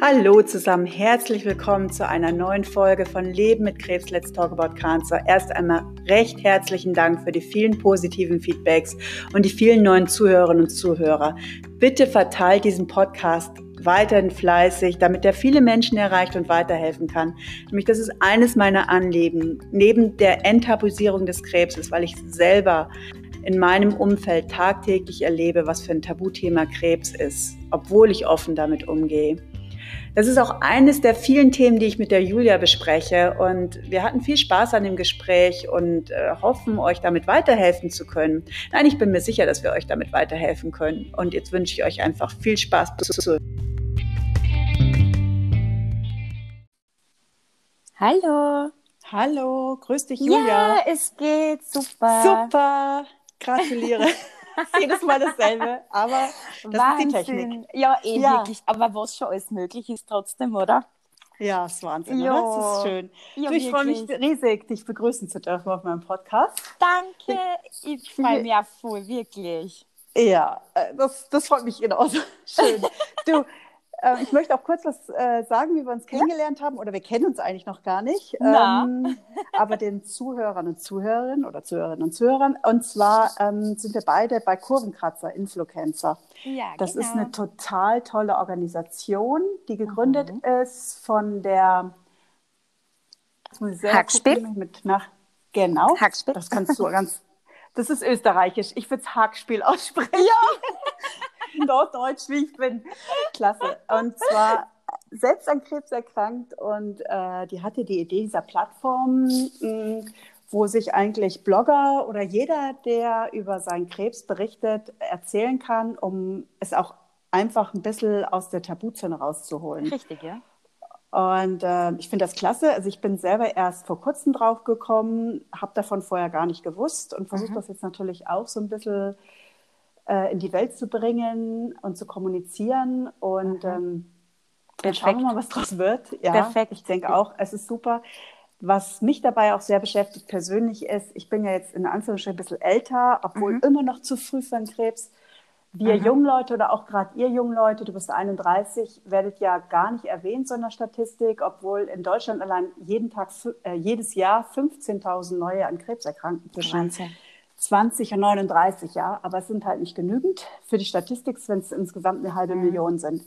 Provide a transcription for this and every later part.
Hallo zusammen, herzlich willkommen zu einer neuen Folge von Leben mit Krebs, Let's Talk About Cancer. Erst einmal recht herzlichen Dank für die vielen positiven Feedbacks und die vielen neuen Zuhörerinnen und Zuhörer. Bitte verteilt diesen Podcast weiterhin fleißig, damit er viele Menschen erreicht und weiterhelfen kann. Nämlich das ist eines meiner Anliegen, neben der Enttabuisierung des Krebses, weil ich selber in meinem Umfeld tagtäglich erlebe, was für ein Tabuthema Krebs ist, obwohl ich offen damit umgehe. Das ist auch eines der vielen Themen, die ich mit der Julia bespreche, und wir hatten viel Spaß an dem Gespräch und hoffen, euch damit weiterhelfen zu können. Nein, ich bin mir sicher, dass wir euch damit weiterhelfen können, und jetzt wünsche ich euch einfach viel Spaß. Hallo. Hallo, grüß dich, Julia. Ja, es geht super. Super, gratuliere. Jedes Mal dasselbe, aber das Wahnsinn. ist die Technik. Ja, wirklich. Aber was schon alles möglich ist trotzdem, oder? Ja, ist Wahnsinn, ja. oder? Das ist schön. Ja, ich freue mich riesig, dich begrüßen zu dürfen auf meinem Podcast. Danke, ich freue mich auch voll, wirklich. Ja, das freut mich genauso. Schön. Du, ich möchte auch kurz was sagen, wie wir uns kennengelernt haben, oder wir kennen uns eigentlich noch gar nicht, aber den Zuhörern und Zuhörerinnen oder Zuhörerinnen und Zuhörern, und zwar sind wir beide bei Kurvenkratzer Influencer. Ja, das ist eine total tolle Organisation, die gegründet ist von der Hackspiel. Genau, Hackspiel. Das kannst du das ist österreichisch, ich würde es Hackspiel aussprechen. Ja. Norddeutsch, wie ich bin. Klasse. Und zwar selbst an Krebs erkrankt, und die hatte die Idee dieser Plattform, wo sich eigentlich Blogger oder jeder, der über seinen Krebs berichtet, erzählen kann, um es auch einfach ein bisschen aus der Tabuzone rauszuholen. Richtig, ja. Und ich finde das klasse. Also ich bin selber erst vor kurzem drauf gekommen, habe davon vorher gar nicht gewusst und versuche das jetzt natürlich auch so ein bisschen in die Welt zu bringen und zu kommunizieren. Und dann schauen wir mal, was draus wird. Ja, perfekt. Ich denke auch, es ist super. Was mich dabei auch sehr beschäftigt persönlich ist, ich bin ja jetzt in Anführungsstrichen ein bisschen älter, obwohl immer noch zu früh für den Krebs. Wir jungen Leute oder auch gerade ihr jungen Leute, du bist 31, werdet ja gar nicht erwähnt so in der Statistik, obwohl in Deutschland allein jedes Jahr 15.000 neue an Krebs erkranken zwischen 20 und 39, ja, aber es sind halt nicht genügend für die Statistik, wenn es insgesamt eine halbe Million sind.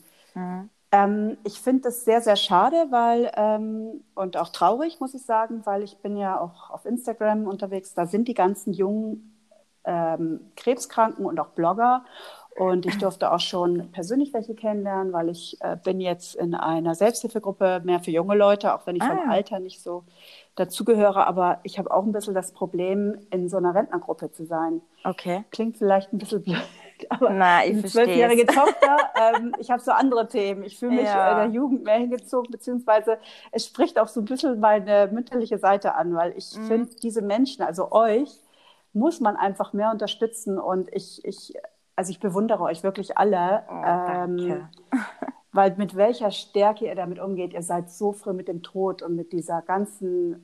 Ich finde das sehr, sehr schade, weil und auch traurig, muss ich sagen, weil ich bin ja auch auf Instagram unterwegs, da sind die ganzen jungen Krebskranken und auch Blogger, und ich durfte auch schon persönlich welche kennenlernen, weil ich bin jetzt in einer Selbsthilfegruppe mehr für junge Leute, auch wenn ich vom Alter nicht so dazugehöre, aber ich habe auch ein bisschen das Problem, in so einer Rentnergruppe zu sein. Okay. Klingt vielleicht ein bisschen blöd, aber ich eine 12-jährige Tochter, ich habe so andere Themen. Ich fühle mich der Jugend mehr hingezogen, beziehungsweise es spricht auch so ein bisschen meine mütterliche Seite an, weil ich finde, diese Menschen, also euch, muss man einfach mehr unterstützen, und ich bewundere euch wirklich alle, danke. weil mit welcher Stärke ihr damit umgeht. Ihr seid so früh mit dem Tod und mit dieser ganzen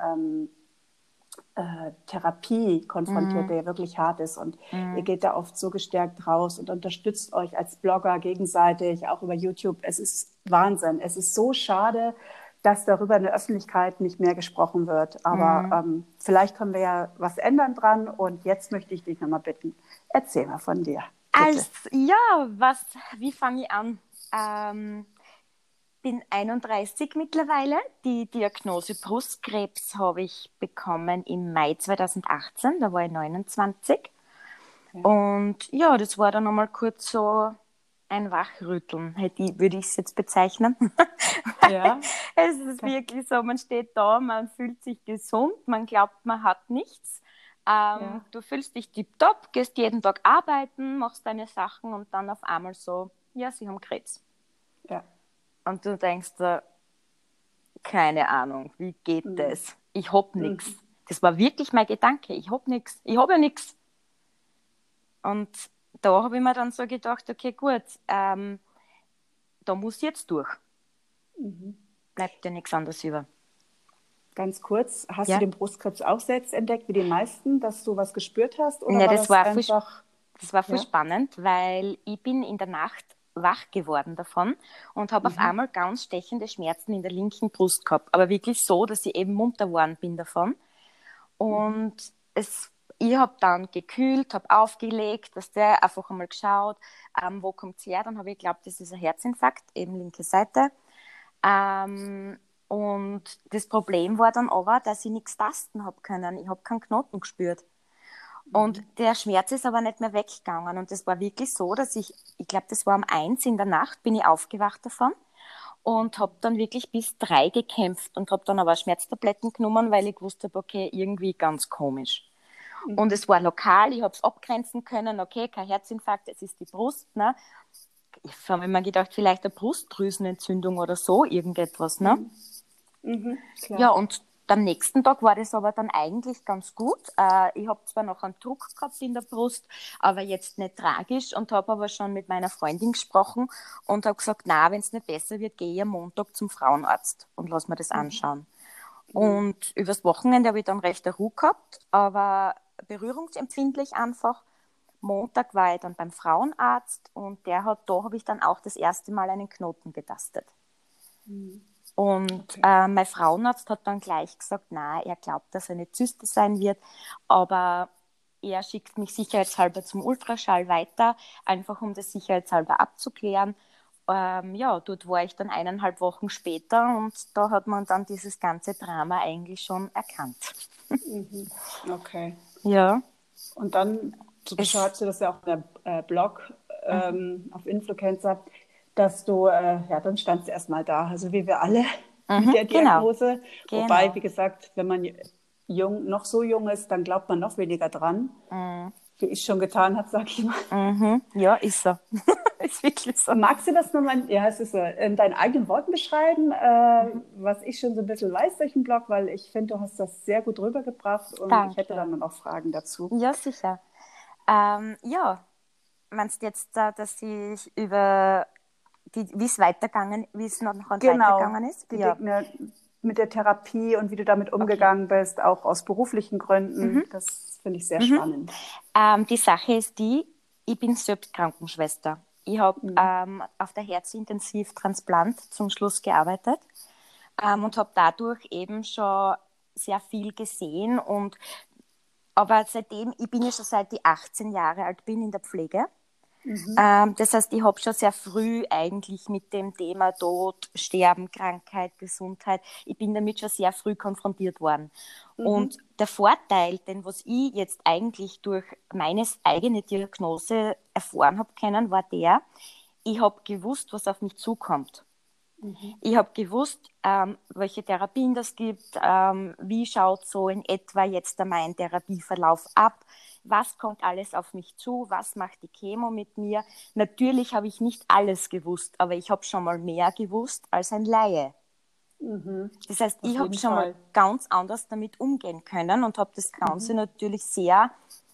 Therapie konfrontiert, der ja wirklich hart ist, und ihr geht da oft so gestärkt raus und unterstützt euch als Blogger gegenseitig, auch über YouTube. Es ist Wahnsinn. Es ist so schade, dass darüber in der Öffentlichkeit nicht mehr gesprochen wird. Aber vielleicht können wir ja was ändern dran. Und jetzt möchte ich dich nochmal bitten, erzähl mal von dir. Wie fange ich an? Bin 31 mittlerweile. Die Diagnose Brustkrebs habe ich bekommen im Mai 2018. Da war ich 29. Ja. Und ja, das war dann nochmal kurz so ein Wachrütteln, würde ich es jetzt bezeichnen. Ja. Es ist wirklich so, man steht da, man fühlt sich gesund, man glaubt, man hat nichts. Du fühlst dich tipptopp, gehst jeden Tag arbeiten, machst deine Sachen, und dann auf einmal so, ja, sie haben Krebs. Ja. Und du denkst dir, keine Ahnung, wie geht das? Ich hab nichts. Das war wirklich mein Gedanke, ich hab nichts. Ich habe ja nichts. Und da habe ich mir dann so gedacht, okay, gut, da muss ich jetzt durch. Bleibt dir nichts anderes über. Ganz kurz, hast du den Brustkrebs auch selbst entdeckt, wie die meisten, dass du was gespürt hast? Oder das war voll spannend, weil ich bin in der Nacht wach geworden davon und habe auf einmal ganz stechende Schmerzen in der linken Brust gehabt. Aber wirklich so, dass ich eben munter geworden bin davon. Und ich habe dann gekühlt, habe aufgelegt, dass der einfach einmal geschaut, wo kommt es her. Dann habe ich geglaubt, das ist ein Herzinfarkt, eben linke Seite. Und das Problem war dann aber, dass ich nichts tasten habe können. Ich habe keinen Knoten gespürt. Und der Schmerz ist aber nicht mehr weggegangen. Und das war wirklich so, dass ich glaube, das war um 1 in der Nacht, bin ich aufgewacht davon und habe dann wirklich bis 3 gekämpft und habe dann aber Schmerztabletten genommen, weil ich gewusst habe, okay, irgendwie ganz komisch. Und es war lokal, ich habe es abgrenzen können, okay, kein Herzinfarkt, es ist die Brust. Ne? Ich habe mir gedacht, vielleicht eine Brustdrüsenentzündung oder so, irgendetwas. Ne? Klar. Ja, und am nächsten Tag war das aber dann eigentlich ganz gut. Ich habe zwar noch einen Druck gehabt in der Brust, aber jetzt nicht tragisch und habe aber schon mit meiner Freundin gesprochen und habe gesagt, na, wenn es nicht besser wird, gehe ich am Montag zum Frauenarzt und lass mir das anschauen. Und übers Wochenende habe ich dann recht eine Ruhe gehabt, aber berührungsempfindlich einfach. Montag war ich dann beim Frauenarzt und da habe ich dann auch das erste Mal einen Knoten getastet. Und mein Frauenarzt hat dann gleich gesagt, na, er glaubt, dass eine Zyste sein wird, aber er schickt mich sicherheitshalber zum Ultraschall weiter, einfach um das sicherheitshalber abzuklären. Dort war ich dann 1,5 Wochen später und da hat man dann dieses ganze Drama eigentlich schon erkannt. Okay. Ja. Und dann, du beschreibst du das ja auch in der Blog auf Influencer, dass du, dann standst du erstmal da, also wie wir alle mit der Diagnose. Genau. Wobei, wie gesagt, wenn man noch so jung ist, dann glaubt man noch weniger dran. Wie ich schon getan habe, sag ich mal. Ja, ist so. Ist wirklich so. Magst du das nochmal, es ist so, in deinen eigenen Worten beschreiben, was ich schon so ein bisschen weiß durch den Blog, weil ich finde, du hast das sehr gut rübergebracht und Danke. Ich hätte dann noch Fragen dazu. Ja, sicher. Meinst du jetzt, dass ich über wie es noch weitergegangen ist? Ja. Mit der Therapie und wie du damit umgegangen bist, auch aus beruflichen Gründen. Das finde ich sehr spannend. Die Sache ist die, ich bin selbst Krankenschwester. Ich habe auf der Herzintensivtransplant zum Schluss gearbeitet und habe dadurch eben schon sehr viel gesehen. Aber seitdem, ich bin ja schon seit ich 18 Jahre alt bin in der Pflege. Das heißt, ich habe schon sehr früh eigentlich mit dem Thema Tod, Sterben, Krankheit, Gesundheit, ich bin damit schon sehr früh konfrontiert worden. Und der Vorteil, den was ich jetzt eigentlich durch meine eigene Diagnose erfahren habe können, war ich habe gewusst, was auf mich zukommt. Ich habe gewusst, welche Therapien das gibt, wie schaut so in etwa jetzt mein Therapieverlauf ab, was kommt alles auf mich zu, was macht die Chemo mit mir. Natürlich habe ich nicht alles gewusst, aber ich habe schon mal mehr gewusst als ein Laie. Das heißt, ich habe schon mal ganz anders damit umgehen können und habe das Ganze natürlich sehr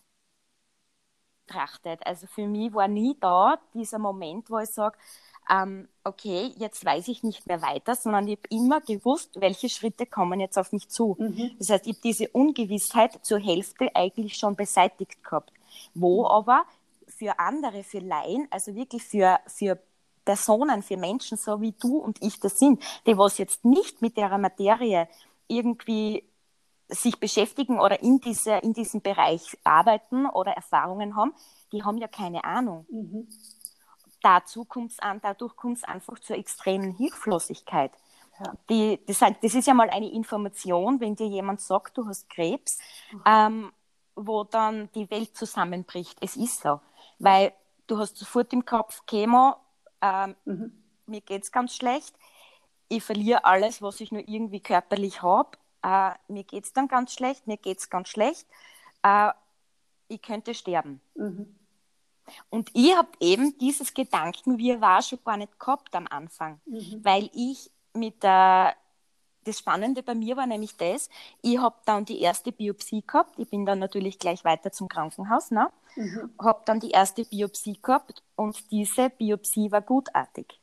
betrachtet. Also für mich war nie da dieser Moment, wo ich sage, okay, jetzt weiß ich nicht mehr weiter, sondern ich habe immer gewusst, welche Schritte kommen jetzt auf mich zu. Das heißt, ich habe diese Ungewissheit zur Hälfte eigentlich schon beseitigt gehabt. Wo aber für andere, für Laien, also wirklich für Personen, für Menschen, so wie du und ich das sind, die was jetzt nicht mit der Materie irgendwie sich beschäftigen oder in diesem Bereich arbeiten oder Erfahrungen haben, die haben ja keine Ahnung. Dadurch kommt es einfach zur extremen Hilflosigkeit. Ja. Das ist ja mal eine Information, wenn dir jemand sagt, du hast Krebs, wo dann die Welt zusammenbricht. Es ist so, weil du hast sofort im Kopf Chemo, mir geht es ganz schlecht, ich verliere alles, was ich nur irgendwie körperlich habe, mir geht es dann ganz schlecht, ich könnte sterben. Und ich habe eben dieses Gedankenwirrwarr schon gar nicht gehabt am Anfang, weil ich das Spannende bei mir war nämlich das, ich habe dann die erste Biopsie gehabt, ich bin dann natürlich gleich weiter zum Krankenhaus, ne? Habe dann die erste Biopsie gehabt und diese Biopsie war gutartig.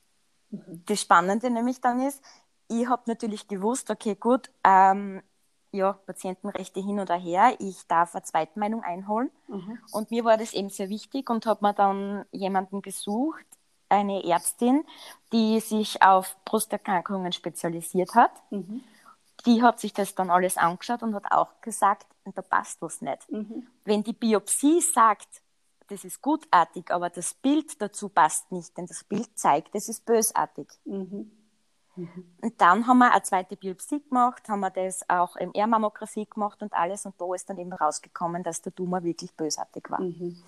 Das Spannende nämlich dann ist, ich habe natürlich gewusst, okay, gut, ja, Patientenrechte hin oder her, ich darf eine Zweitmeinung einholen. Und mir war das eben sehr wichtig und habe mir dann jemanden gesucht, eine Ärztin, die sich auf Brusterkrankungen spezialisiert hat. Die hat sich das dann alles angeschaut und hat auch gesagt, da passt was nicht. Wenn die Biopsie sagt, das ist gutartig, aber das Bild dazu passt nicht, denn das Bild zeigt, das ist bösartig. Und dann haben wir eine zweite Biopsie gemacht, haben wir das auch MR-Mammographie gemacht und alles. Und da ist dann eben rausgekommen, dass der Tumor wirklich bösartig war.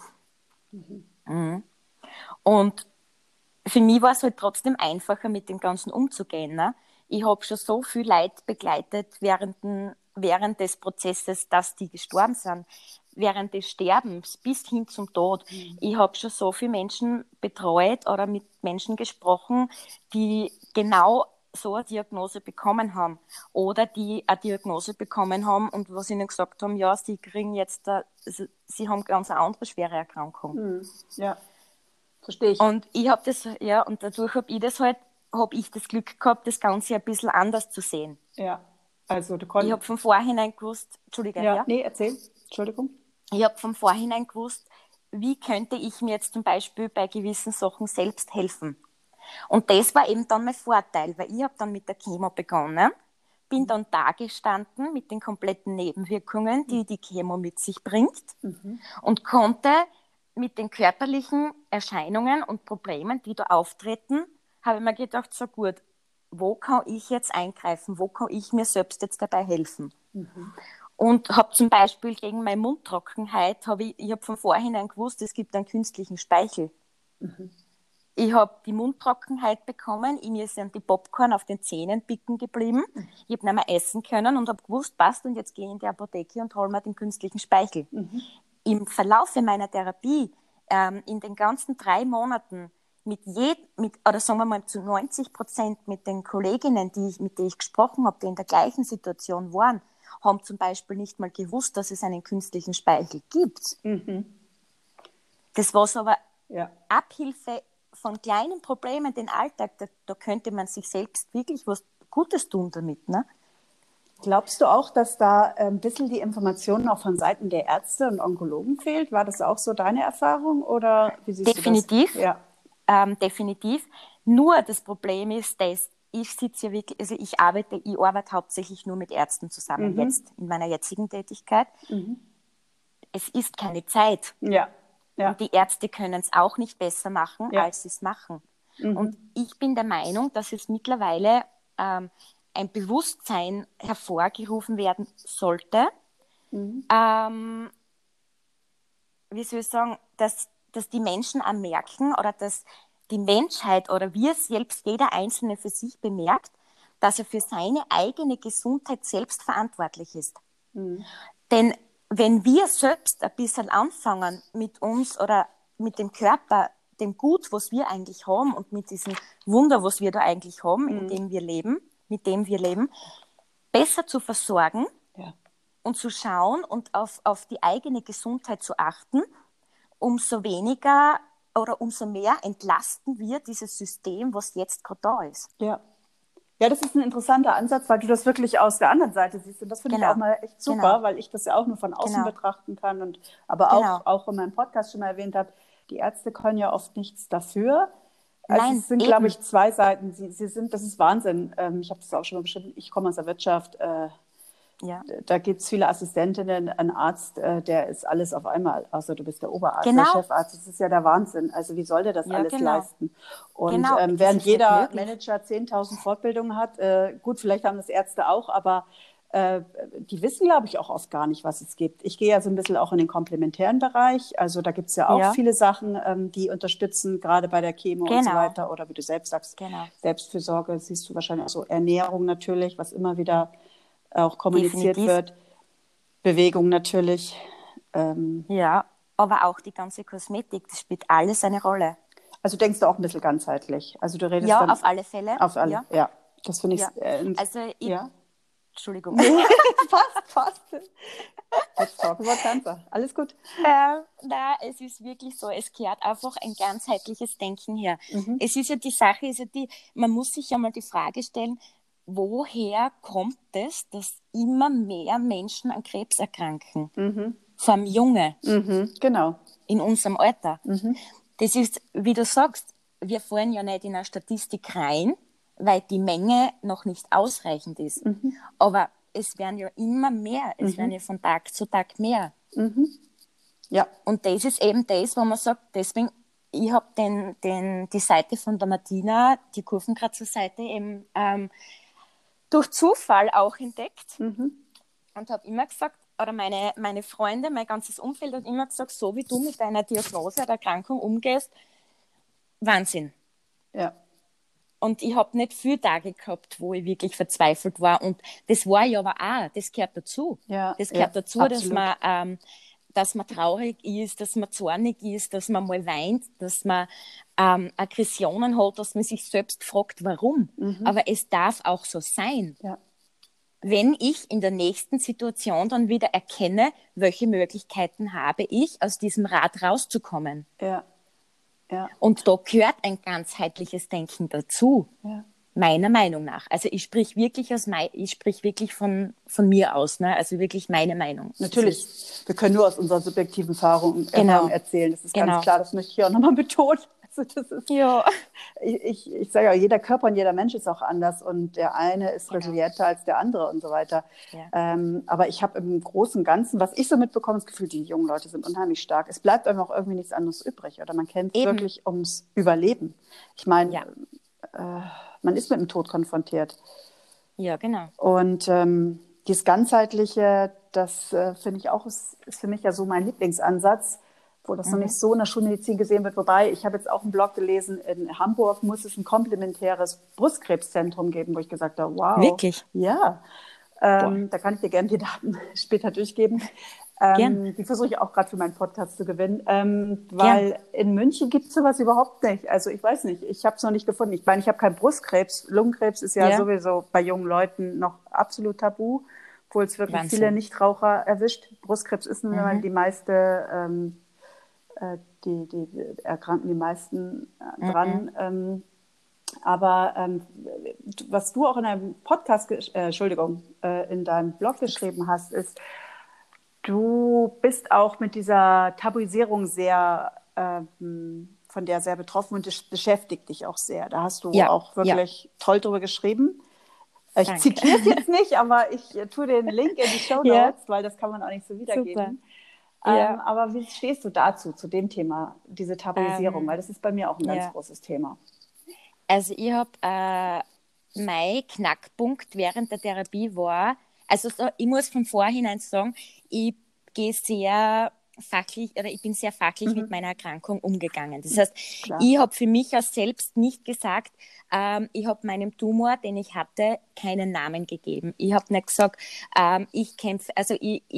Und für mich war es halt trotzdem einfacher, mit dem Ganzen umzugehen. Ne? Ich habe schon so viel Leid begleitet während des Prozesses, dass die gestorben sind, während des Sterbens bis hin zum Tod. Ich habe schon so viele Menschen betreut oder mit Menschen gesprochen, die genau so eine Diagnose bekommen haben oder die eine Diagnose bekommen haben und was ihnen gesagt haben, ja, sie kriegen jetzt, sie haben ganz eine andere schwere Erkrankung. Ja, verstehe ich. Und ich habe das, ja, und dadurch habe ich das Glück gehabt, das Ganze ein bisschen anders zu sehen. Ja, also du Ich konntest... habe von vorhinein gewusst, Entschuldige, ja? Nee, erzähl, Entschuldigung. Ich habe von vorhinein gewusst, wie könnte ich mir jetzt zum Beispiel bei gewissen Sachen selbst helfen. Und das war eben dann mein Vorteil, weil ich habe dann mit der Chemo begonnen, bin dann da gestanden mit den kompletten Nebenwirkungen, die die Chemo mit sich bringt und konnte mit den körperlichen Erscheinungen und Problemen, die da auftreten, habe ich mir gedacht, so gut, wo kann ich jetzt eingreifen, wo kann ich mir selbst jetzt dabei helfen? Und habe zum Beispiel gegen meine Mundtrockenheit, ich habe von vorhinein gewusst, es gibt einen künstlichen Speichel. Ich habe die Mundtrockenheit bekommen, mir sind die Popcorn auf den Zähnen bicken geblieben. Ich habe nicht mehr essen können und habe gewusst, passt, und jetzt gehe ich in die Apotheke und hole mir den künstlichen Speichel. Im Verlauf meiner Therapie, in den ganzen 3 Monaten, oder sagen wir mal zu 90% mit den Kolleginnen, mit denen ich gesprochen habe, die in der gleichen Situation waren, haben zum Beispiel nicht mal gewusst, dass es einen künstlichen Speichel gibt. Das war so aber Abhilfe von kleinen Problemen, den Alltag, da könnte man sich selbst wirklich was Gutes tun damit. Ne? Glaubst du auch, dass da ein bisschen die Information auch von Seiten der Ärzte und Onkologen fehlt? War das auch so deine Erfahrung oder wie siehst Definitiv, du das? definitiv. Nur das Problem ist, dass ich sitze ja wirklich, also ich arbeite hauptsächlich nur mit Ärzten zusammen, jetzt in meiner jetzigen Tätigkeit. Es ist keine Zeit. Ja. Und die Ärzte können es auch nicht besser machen, als sie es machen. Und ich bin der Meinung, dass es mittlerweile ein Bewusstsein hervorgerufen werden sollte, wie soll ich sagen, dass die Menschen auch merken oder dass die Menschheit oder wir selbst, jeder Einzelne für sich bemerkt, dass er für seine eigene Gesundheit selbst verantwortlich ist. Denn wenn wir selbst ein bisschen anfangen mit uns oder mit dem Körper, dem Gut, was wir eigentlich haben und mit diesem Wunder, was wir da eigentlich haben, mit dem wir leben, besser zu versorgen und zu schauen und auf die eigene Gesundheit zu achten, umso weniger oder umso mehr entlasten wir dieses System, was jetzt gerade da ist. Ja, das ist ein interessanter Ansatz, weil du das wirklich aus der anderen Seite siehst. Und das finde ich auch mal echt super, weil ich das ja auch nur von außen betrachten kann. Aber auch in meinem Podcast schon mal erwähnt habe, die Ärzte können ja oft nichts dafür. Also Nein, es sind, glaube ich, 2 Seiten. Das ist Wahnsinn. Ich habe das auch schon mal beschrieben. Ich komme aus der Wirtschaft. Da gibt es viele Assistentinnen, ein Arzt, der ist alles auf einmal, außer du bist der Oberarzt, der Chefarzt. Das ist ja der Wahnsinn. Also wie soll der das alles leisten? Und während jeder Manager 10.000 Fortbildungen hat, gut, vielleicht haben das Ärzte auch, aber die wissen, glaube ich, auch oft gar nicht, was es gibt. Ich gehe ja so ein bisschen auch in den komplementären Bereich. Also da gibt es ja auch viele Sachen, die unterstützen, gerade bei der Chemo und so weiter. Oder wie du selbst sagst, Selbstfürsorge, siehst du wahrscheinlich auch so, Ernährung natürlich, was immer wieder auch kommuniziert wird. Bewegung natürlich. Ja, aber auch die ganze Kosmetik, das spielt alles eine Rolle. Also denkst du auch ein bisschen ganzheitlich? Also du redest dann, auf alle Fälle. Auf alle, Das finde ich... Entschuldigung. Nee, passt. Let's talk about Cancer. Alles gut. Es ist wirklich so, es gehört einfach ein ganzheitliches Denken her. Es ist ja die Sache, man muss sich ja mal die Frage stellen, woher kommt es, dass immer mehr Menschen an Krebs erkranken? Vor allem Junge. Genau. In unserem Alter. Das ist, wie du sagst, wir fallen ja nicht in eine Statistik rein, weil die Menge noch nicht ausreichend ist. Aber es werden ja immer mehr. Es werden ja von Tag zu Tag mehr. Ja. Und das ist eben das, wo man sagt, deswegen, ich habe die Seite von der Martina, die Kurvenkratzer-Seite, eben durch Zufall auch entdeckt und habe immer gesagt, oder meine Freunde, mein ganzes Umfeld hat immer gesagt, so wie du mit deiner Diagnose oder Erkrankung umgehst, Wahnsinn. Ja. Und ich habe nicht viele Tage gehabt, wo ich wirklich verzweifelt war. Und das war ja aber auch, das gehört dazu. Ja, das gehört dazu, absolut. dass man traurig ist, dass man zornig ist, dass man mal weint, dass man Aggressionen hat, dass man sich selbst fragt, warum. Aber es darf auch so sein. Ja. Wenn ich in der nächsten Situation dann wieder erkenne, welche Möglichkeiten habe ich, aus diesem Rad rauszukommen. Ja. Ja. Und da gehört ein ganzheitliches Denken dazu, meiner Meinung nach. Also ich sprich wirklich von mir aus, ne? Also wirklich meine Meinung. Natürlich, wir können nur aus unserer subjektiven Erfahrung erzählen, das ist ganz klar, das möchte ich auch nochmal betonen. Also das ist, ich sage ja, jeder Körper und jeder Mensch ist auch anders und der eine ist resilienter als der andere und so weiter. Ja. Aber ich habe im Großen und Ganzen, was ich so mitbekomme, das Gefühl, die jungen Leute sind unheimlich stark. Es bleibt einfach auch irgendwie nichts anderes übrig oder man kämpft wirklich ums Überleben. Ich meine, man ist mit dem Tod konfrontiert. Ja, genau. Und dieses Ganzheitliche, das finde ich auch, ist für mich ja so mein Lieblingsansatz, wo das noch nicht so in der Schulmedizin gesehen wird. Wobei, ich habe jetzt auch einen Blog gelesen, in Hamburg muss es ein komplementäres Brustkrebszentrum geben, wo ich gesagt habe, wow. Wirklich? Ja, da kann ich dir gerne die Daten später durchgeben. Die versuche ich auch gerade für meinen Podcast zu gewinnen, weil in München gibt es sowas überhaupt nicht. Also ich weiß nicht, ich habe es noch nicht gefunden. Ich meine, ich habe keinen Brustkrebs. Lungenkrebs ist ja sowieso bei jungen Leuten noch absolut tabu, obwohl es wirklich viele Nichtraucher erwischt. Brustkrebs ist nun mal die meiste... Die erkranken die meisten dran. Aber was du auch in deinem Podcast, in deinem Blog geschrieben hast, ist, du bist auch mit dieser Tabuisierung sehr, von der sehr betroffen und das beschäftigt dich auch sehr. Da hast du auch wirklich toll drüber geschrieben. Ich zitiere es jetzt nicht, aber ich tue den Link in die Shownotes, weil das kann man auch nicht so wiedergeben. Aber wie stehst du dazu, zu dem Thema, diese Tabuisierung? Weil das ist bei mir auch ein ganz großes Thema. Also ich habe, mein Knackpunkt während der Therapie war, also ich muss von vornherein sagen, ich bin sehr fachlich mit meiner Erkrankung umgegangen. Das heißt, ich habe für mich auch selbst nicht gesagt, ich habe meinem Tumor, den ich hatte, keinen Namen gegeben. Ich habe nicht gesagt, ich kämpfe, also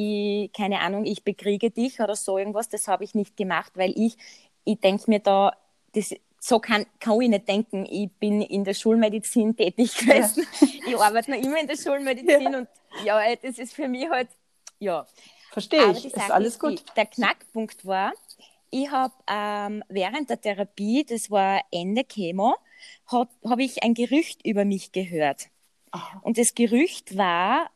keine Ahnung, ich bekriege dich oder so irgendwas, das habe ich nicht gemacht, weil ich denke mir da, so kann ich nicht denken. Ich bin in der Schulmedizin tätig gewesen. Ich arbeite noch immer in der Schulmedizin und das ist für mich halt, Verstehe ich, ist alles gut. Der Knackpunkt war, ich habe während der Therapie, das war Ende Chemo, habe ich ein Gerücht über mich gehört. Aha. Und das Gerücht war,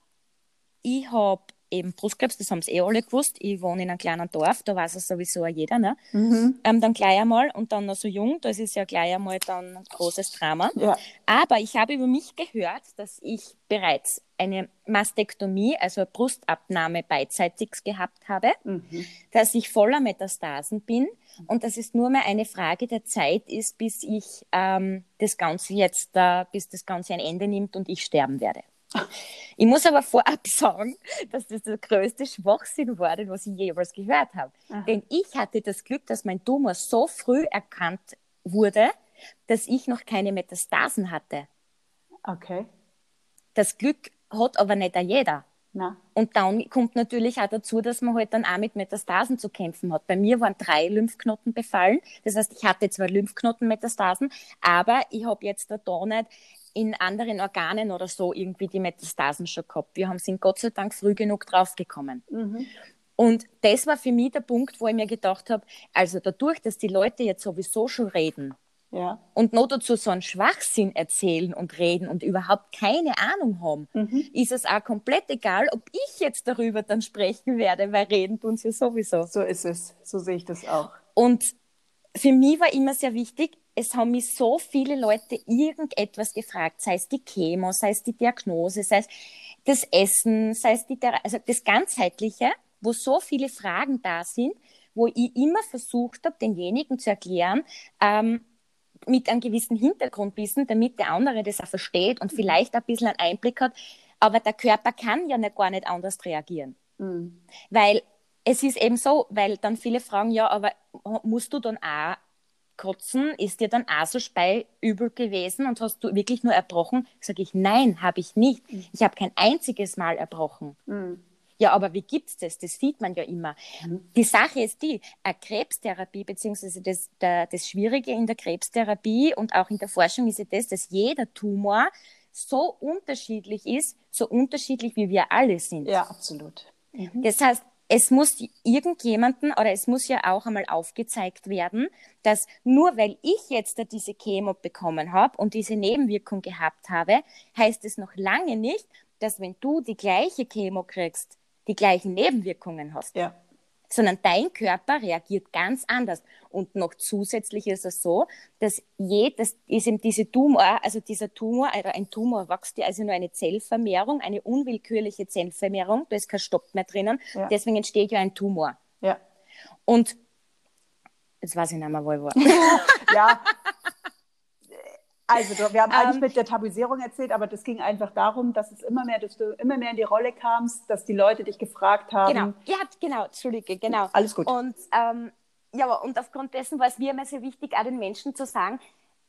ich habe eben Brustkrebs, das haben sie alle gewusst. Ich wohne in einem kleinen Dorf, da weiß es sowieso jeder. Ne? Dann gleich einmal und dann noch so jung, das ist ja gleich einmal dann ein großes Drama. Ja. Aber ich habe über mich gehört, dass ich bereits eine Mastektomie, also eine Brustabnahme beidseitig gehabt habe, dass ich voller Metastasen bin und dass es nur mehr eine Frage der Zeit ist, bis ich das Ganze bis das Ganze ein Ende nimmt und ich sterben werde. Ich muss aber vorab sagen, dass das der größte Schwachsinn war, den was ich jemals gehört habe. Aha. Denn ich hatte das Glück, dass mein Tumor so früh erkannt wurde, dass ich noch keine Metastasen hatte. Okay. Das Glück hat aber nicht jeder. Na. Und dann kommt natürlich auch dazu, dass man halt dann auch mit Metastasen zu kämpfen hat. Bei mir waren 3 Lymphknoten befallen. Das heißt, ich hatte 2 Lymphknotenmetastasen, aber ich habe jetzt da nicht in anderen Organen oder so irgendwie die Metastasen schon gehabt. Wir sind Gott sei Dank früh genug draufgekommen. Und das war für mich der Punkt, wo ich mir gedacht habe, also dadurch, dass die Leute jetzt sowieso schon reden, Ja. und noch dazu so einen Schwachsinn erzählen und reden und überhaupt keine Ahnung haben, ist es auch komplett egal, ob ich jetzt darüber dann sprechen werde, weil reden tun sie sowieso. So ist es. So sehe ich das auch. Und für mich war immer sehr wichtig, es haben mich so viele Leute irgendetwas gefragt, sei es die Chemo, sei es die Diagnose, sei es das Essen, sei es also das Ganzheitliche, wo so viele Fragen da sind, wo ich immer versucht habe, denjenigen zu erklären, mit einem gewissen Hintergrundwissen, damit der andere das auch versteht und vielleicht ein bisschen einen Einblick hat. Aber der Körper kann ja gar nicht anders reagieren. Mhm. Weil es ist eben so, weil dann viele fragen, ja, aber musst du dann auch kotzen? Ist dir dann auch so speiübel gewesen und hast du wirklich nur erbrochen? Sage ich, nein, habe ich nicht. Ich habe kein einziges Mal erbrochen. Mhm. Ja, aber wie gibt's das? Das sieht man ja immer. Die Sache ist die, eine Krebstherapie, beziehungsweise das Schwierige in der Krebstherapie und auch in der Forschung ist ja das, dass jeder Tumor so unterschiedlich ist, so unterschiedlich wie wir alle sind. Ja, absolut. Das heißt, es muss irgendjemanden oder es muss ja auch einmal aufgezeigt werden, dass nur weil ich jetzt diese Chemo bekommen habe und diese Nebenwirkung gehabt habe, heißt es noch lange nicht, dass wenn du die gleiche Chemo kriegst, die gleichen Nebenwirkungen hast. Ja. Sondern dein Körper reagiert ganz anders. Und noch zusätzlich ist es so, dass das ist eben dieser Tumor, oder ein Tumor wächst ja also nur eine Zellvermehrung, eine unwillkürliche Zellvermehrung, da ist kein Stopp mehr drinnen, deswegen entsteht ja ein Tumor. Ja. Und jetzt weiß ich nicht mehr, wo ich war. Ja. Also, wir haben eigentlich mit der Tabuisierung erzählt, aber das ging einfach darum, dass du immer mehr in die Rolle kamst, dass die Leute dich gefragt haben. Genau, Entschuldige, genau. Alles gut. Und, und aufgrund dessen war es mir immer sehr wichtig, auch den Menschen zu sagen,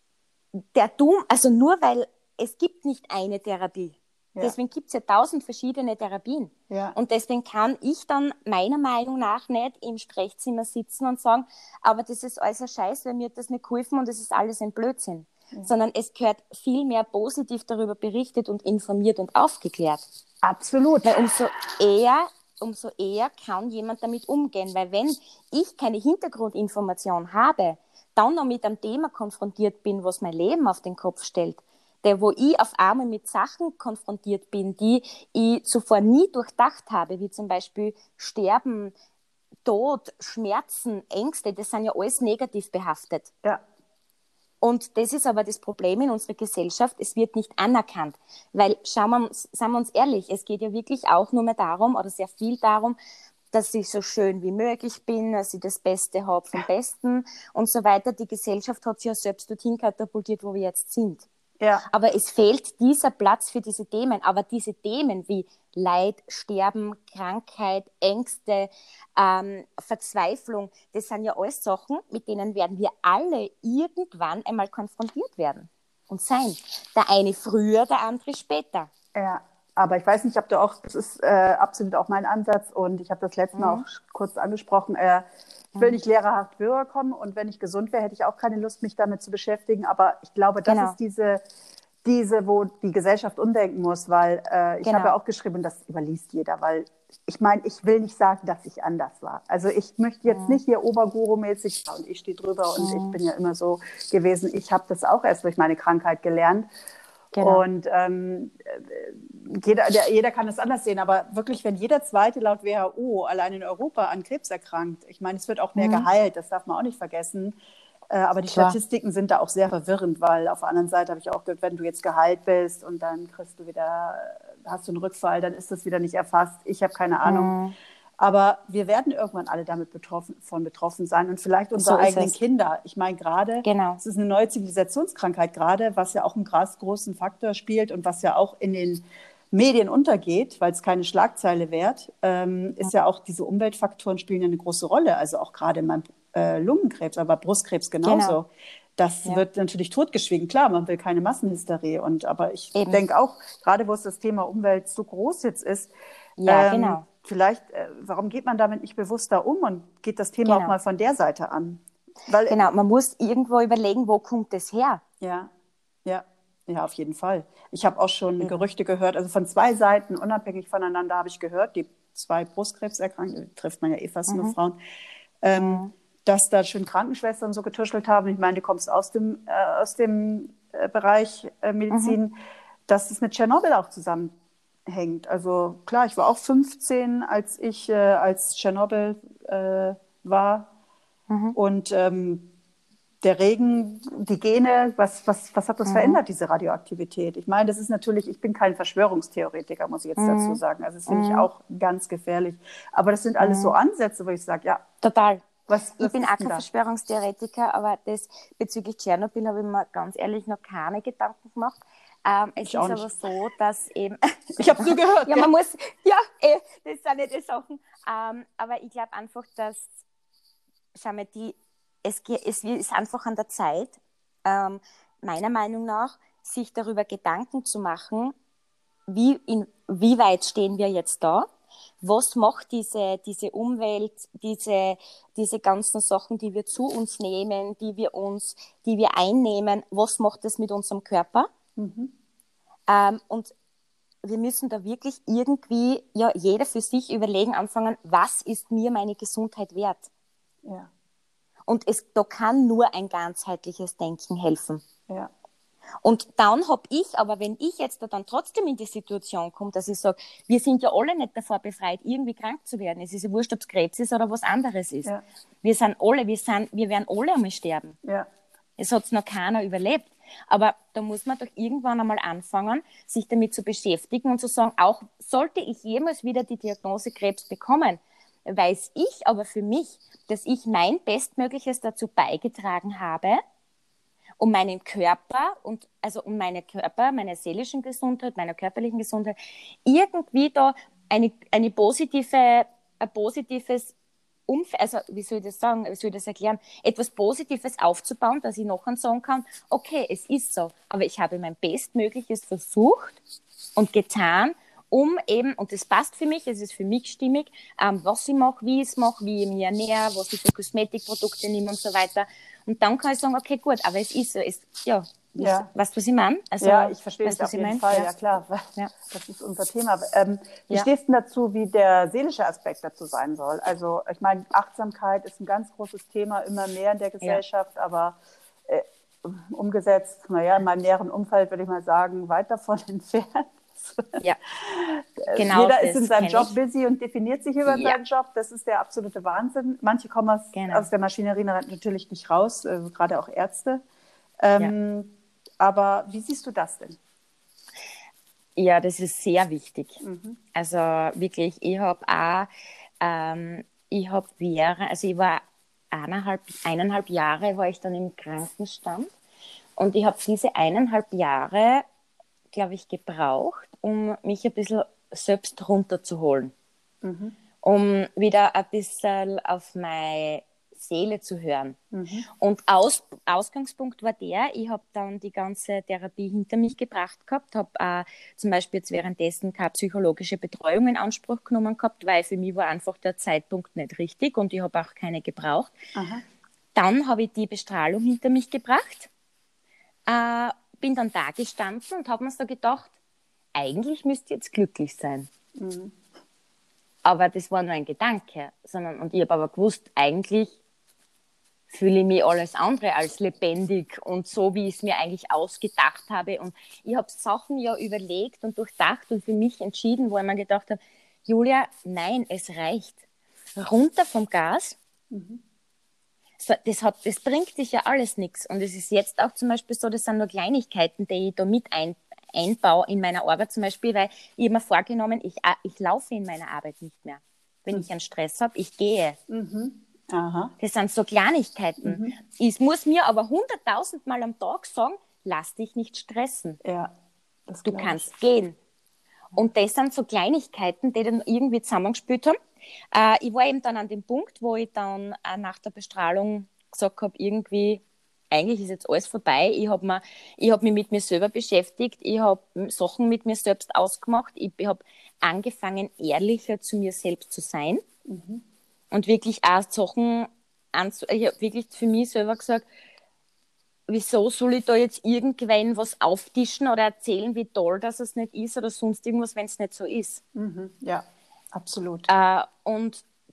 also nur weil es gibt nicht eine Therapie. Ja. Deswegen gibt es ja 1000 verschiedene Therapien. Ja. Und deswegen kann ich dann meiner Meinung nach nicht im Sprechzimmer sitzen und sagen, aber das ist alles ein Scheiß, weil mir hat das nicht geholfen und das ist alles ein Blödsinn. Ja. Sondern es gehört viel mehr positiv darüber berichtet und informiert und aufgeklärt. Absolut. Weil umso eher kann jemand damit umgehen. Weil wenn ich keine Hintergrundinformation habe, dann noch mit einem Thema konfrontiert bin, was mein Leben auf den Kopf stellt, wo ich auf einmal mit Sachen konfrontiert bin, die ich zuvor nie durchdacht habe, wie zum Beispiel Sterben, Tod, Schmerzen, Ängste, das sind ja alles negativ behaftet. Ja. Und das ist aber das Problem in unserer Gesellschaft, es wird nicht anerkannt. Weil, seien wir uns ehrlich, es geht ja wirklich auch nur mehr darum, oder sehr viel darum, dass ich so schön wie möglich bin, dass ich das Beste habe vom Besten und so weiter. Die Gesellschaft hat sich ja selbst dorthin katapultiert, wo wir jetzt sind. Ja. Aber es fehlt dieser Platz für diese Themen. Aber diese Themen wie Leid, Sterben, Krankheit, Ängste, Verzweiflung, das sind ja alles Sachen, mit denen werden wir alle irgendwann einmal konfrontiert werden und sein. Der eine früher, der andere später. Ja, aber ich weiß nicht, ob du auch, das ist absolut auch mein Ansatz und ich habe das letzte Mal auch kurz angesprochen, ich will nicht lehrerhaft rüberkommen und wenn ich gesund wäre, hätte ich auch keine Lust, mich damit zu beschäftigen, aber ich glaube, das ist diese, wo die Gesellschaft umdenken muss, weil ich habe ja auch geschrieben, das überliest jeder, weil ich meine, ich will nicht sagen, dass ich anders war. Also ich möchte jetzt nicht hier Oberguru-mäßig und ich stehe drüber und ich bin ja immer so gewesen. Ich habe das auch erst durch meine Krankheit gelernt. Genau. Und jeder kann das anders sehen, aber wirklich, wenn jeder Zweite laut WHO allein in Europa an Krebs erkrankt, ich meine, es wird auch mehr geheilt, das darf man auch nicht vergessen. Aber die Statistiken sind da auch sehr verwirrend, weil auf der anderen Seite habe ich auch gehört, wenn du jetzt geheilt bist und dann hast du einen Rückfall, dann ist das wieder nicht erfasst. Ich habe keine Ahnung. Aber wir werden irgendwann alle damit betroffen sein und vielleicht unsere eigenen Kinder. Ich meine gerade, es ist eine neue Zivilisationskrankheit gerade, was ja auch einen großen Faktor spielt und was ja auch in den Medien untergeht, weil es keine Schlagzeile wert, ist ja auch diese Umweltfaktoren spielen ja eine große Rolle. Also auch gerade in meinem Lungenkrebs, aber Brustkrebs genauso. Genau. Das wird natürlich totgeschwiegen. Klar, man will keine Massenhysterie. Aber ich denke auch, gerade wo es das Thema Umwelt so groß jetzt ist, vielleicht, warum geht man damit nicht bewusster um und geht das Thema auch mal von der Seite an? Weil, man muss irgendwo überlegen, wo kommt das her? Ja, auf jeden Fall. Ich habe auch schon Gerüchte gehört, also von 2 Seiten, unabhängig voneinander habe ich gehört, die 2 Brustkrebserkrankten, trifft man ja fast nur Frauen, dass da schön Krankenschwestern so getuschelt haben. Ich meine, du kommst aus dem Bereich Medizin, dass es mit Tschernobyl auch zusammenhängt. Also klar, ich war auch 15, als Tschernobyl war. Und der Regen, die Gene, was hat das verändert, diese Radioaktivität? Ich meine, das ist natürlich, ich bin kein Verschwörungstheoretiker, muss ich jetzt dazu sagen. Also das finde ich auch ganz gefährlich. Aber das sind alles so Ansätze, wo ich sage, ja. Total. Was ich bin ist auch denn kein da? Verschwörungstheoretiker, aber bezüglich Tschernobyl habe ich mir ganz ehrlich noch keine Gedanken gemacht. Es Ich ist auch aber nicht. so, dass eben... Ich habe zugehört. Ja, man muss... Ja, das sind nicht die Sachen. Aber ich glaube einfach, dass... Schau mal, es ist einfach an der Zeit, meiner Meinung nach, sich darüber Gedanken zu machen, wie weit stehen wir jetzt da? Was macht diese Umwelt, diese ganzen Sachen, die wir zu uns nehmen, die wir einnehmen, was macht das mit unserem Körper? Und wir müssen da wirklich irgendwie, ja, jeder für sich überlegen, anfangen, was ist mir meine Gesundheit wert? Ja. Und da kann nur ein ganzheitliches Denken helfen. Ja. Und dann habe ich, aber wenn ich jetzt da dann trotzdem in die Situation komme, dass ich sage, wir sind ja alle nicht davor befreit, irgendwie krank zu werden. Es ist ja wurscht, ob es Krebs ist oder was anderes ist. Ja. Wir werden alle einmal sterben. Ja. Es hat noch keiner überlebt. Aber da muss man doch irgendwann einmal anfangen, sich damit zu beschäftigen und zu sagen, auch sollte ich jemals wieder die Diagnose Krebs bekommen, weiß ich aber für mich, dass ich mein Bestmögliches dazu beigetragen habe, um meinen Körper um meine seelischen Gesundheit, meine körperlichen Gesundheit, irgendwie da ein positives Umfeld, also wie soll ich das sagen, wie soll ich das erklären, etwas Positives aufzubauen, dass ich nachher sagen kann, okay, es ist so, aber ich habe mein Bestmögliches versucht und getan, um eben, und das passt für mich, es ist für mich stimmig, was ich mache, wie ich es mache, wie ich mich ernähre, was ich für Kosmetikprodukte nehme und so weiter. Und dann kann ich sagen, okay, gut, aber es ist so, weißt du, was ich meine? Also, ja, ich verstehe weißt, das auf jeden Fall, ja klar. Ja. Das ist unser Thema. Wie stehst du dazu, wie der seelische Aspekt dazu sein soll? Also ich meine, Achtsamkeit ist ein ganz großes Thema, immer mehr in der Gesellschaft, aber umgesetzt, naja, in meinem näheren Umfeld würde ich mal sagen, weit davon entfernt. Ja, genau. Jeder ist in seinem Job busy und definiert sich über seinen Job. Das ist der absolute Wahnsinn. Manche kommen aus der Maschinerie natürlich nicht raus, gerade auch Ärzte. Aber wie siehst du das denn? Ja, das ist sehr wichtig. Also wirklich, ich war 1,5 Jahre war ich dann im Krankenstand und ich habe diese 1,5 Jahre, glaube ich, gebraucht, um mich ein bisschen selbst runterzuholen, um wieder ein bisschen auf meine Seele zu hören. Und Ausgangspunkt war ich habe dann die ganze Therapie hinter mich gebracht gehabt, habe zum Beispiel jetzt währenddessen keine psychologische Betreuung in Anspruch genommen gehabt, weil für mich war einfach der Zeitpunkt nicht richtig und ich habe auch keine gebraucht. Dann habe ich die Bestrahlung hinter mich gebracht, bin dann da gestanden und habe mir so gedacht, eigentlich müsste ich jetzt glücklich sein. Aber das war nur ein Gedanke. Und ich habe aber gewusst, eigentlich fühle ich mich alles andere als lebendig und so, wie ich es mir eigentlich ausgedacht habe. Und ich habe Sachen ja überlegt und durchdacht und für mich entschieden, wo ich mir gedacht habe, Julia, nein, es reicht. Runter vom Gas. Das bringt dich ja alles nichts. Und es ist jetzt auch zum Beispiel so, das sind nur Kleinigkeiten, die ich da mit einbaue in meiner Arbeit zum Beispiel, weil ich habe mir vorgenommen, ich laufe in meiner Arbeit nicht mehr. Wenn ich einen Stress habe, ich gehe. Das sind so Kleinigkeiten. Ich muss mir aber 100.000 Mal am Tag sagen, lass dich nicht stressen. Ja, du kannst gehen. Und das sind so Kleinigkeiten, die dann irgendwie zusammengespielt haben. Ich war eben dann an dem Punkt, wo ich dann nach der Bestrahlung gesagt habe, irgendwie, eigentlich ist jetzt alles vorbei. Ich hab mich mit mir selber beschäftigt. Ich habe Sachen mit mir selbst ausgemacht. Ich habe angefangen, ehrlicher zu mir selbst zu sein. Und wirklich auch Sachen ich habe wirklich für mich selber gesagt, wieso soll ich da jetzt irgendwann was auftischen oder erzählen, wie toll das es nicht ist oder sonst irgendwas, wenn es nicht so ist. Ja, absolut. Und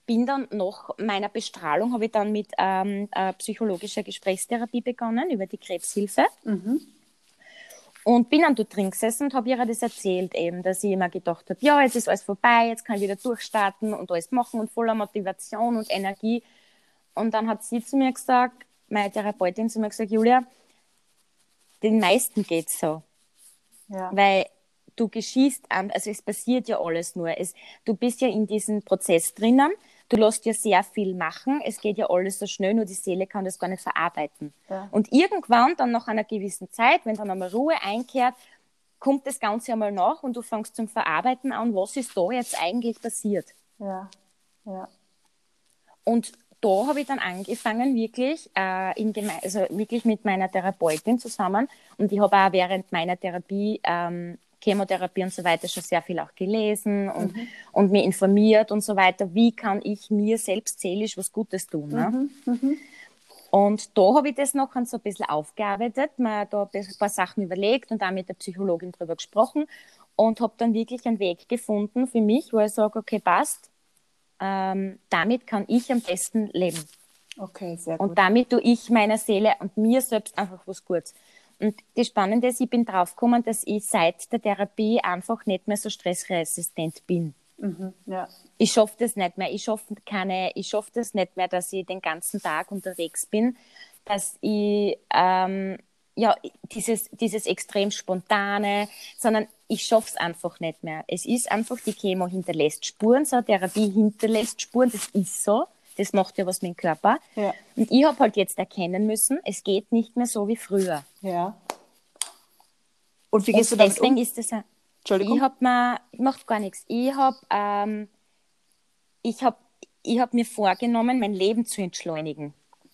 bin dann nach meiner Bestrahlung, habe ich dann mit psychologischer Gesprächstherapie begonnen über die Krebshilfe. Und bin dann dort drin gesessen und habe ihr das erzählt, eben, dass ich immer gedacht habe, ja, jetzt ist alles vorbei, jetzt kann ich wieder durchstarten und alles machen und voller Motivation und Energie. Und dann hat sie zu mir gesagt, meine Therapeutin zu mir gesagt, Julia, den meisten geht es so. Ja. Weil du geschießt an, also es passiert ja alles nur. Du bist ja in diesem Prozess drinnen, du lässt ja sehr viel machen, es geht ja alles so schnell, nur die Seele kann das gar nicht verarbeiten. Ja. Und irgendwann, dann nach einer gewissen Zeit, wenn dann einmal Ruhe einkehrt, kommt das Ganze einmal nach und du fängst zum Verarbeiten an, was ist da jetzt eigentlich passiert. Ja. Ja. Und da habe ich dann angefangen, wirklich, also wirklich mit meiner Therapeutin zusammen. Und ich habe auch während meiner Therapie, Chemotherapie und so weiter, schon sehr viel auch gelesen und mich informiert und so weiter. Wie kann ich mir selbst seelisch was Gutes tun? Ne? Und da habe ich das noch so ein bisschen aufgearbeitet, mir da ein paar Sachen überlegt und auch mit der Psychologin drüber gesprochen und habe dann wirklich einen Weg gefunden für mich, wo ich sage, okay, passt. Damit kann ich am besten leben. Okay, sehr gut. Und damit tue ich meiner Seele und mir selbst einfach was Gutes. Und das Spannende ist, ich bin draufgekommen, dass ich seit der Therapie einfach nicht mehr so stressresistent bin. Ja. Ich schaffe das nicht mehr. Ich schaffe das nicht mehr, dass ich den ganzen Tag unterwegs bin, dass ich dieses extrem Spontane, sondern ich schaffe es einfach nicht mehr. Es ist einfach, die Chemo hinterlässt Spuren, so Therapie hinterlässt Spuren, das ist so. Das macht ja was mit dem Körper. Ja. Und ich habe halt jetzt erkennen müssen, es geht nicht mehr so wie früher. Ja. Und wie gehst du damit deswegen um? ist das Entschuldigung? ich macht gar nichts. Ich habe mir vorgenommen, mein Leben zu entschleunigen.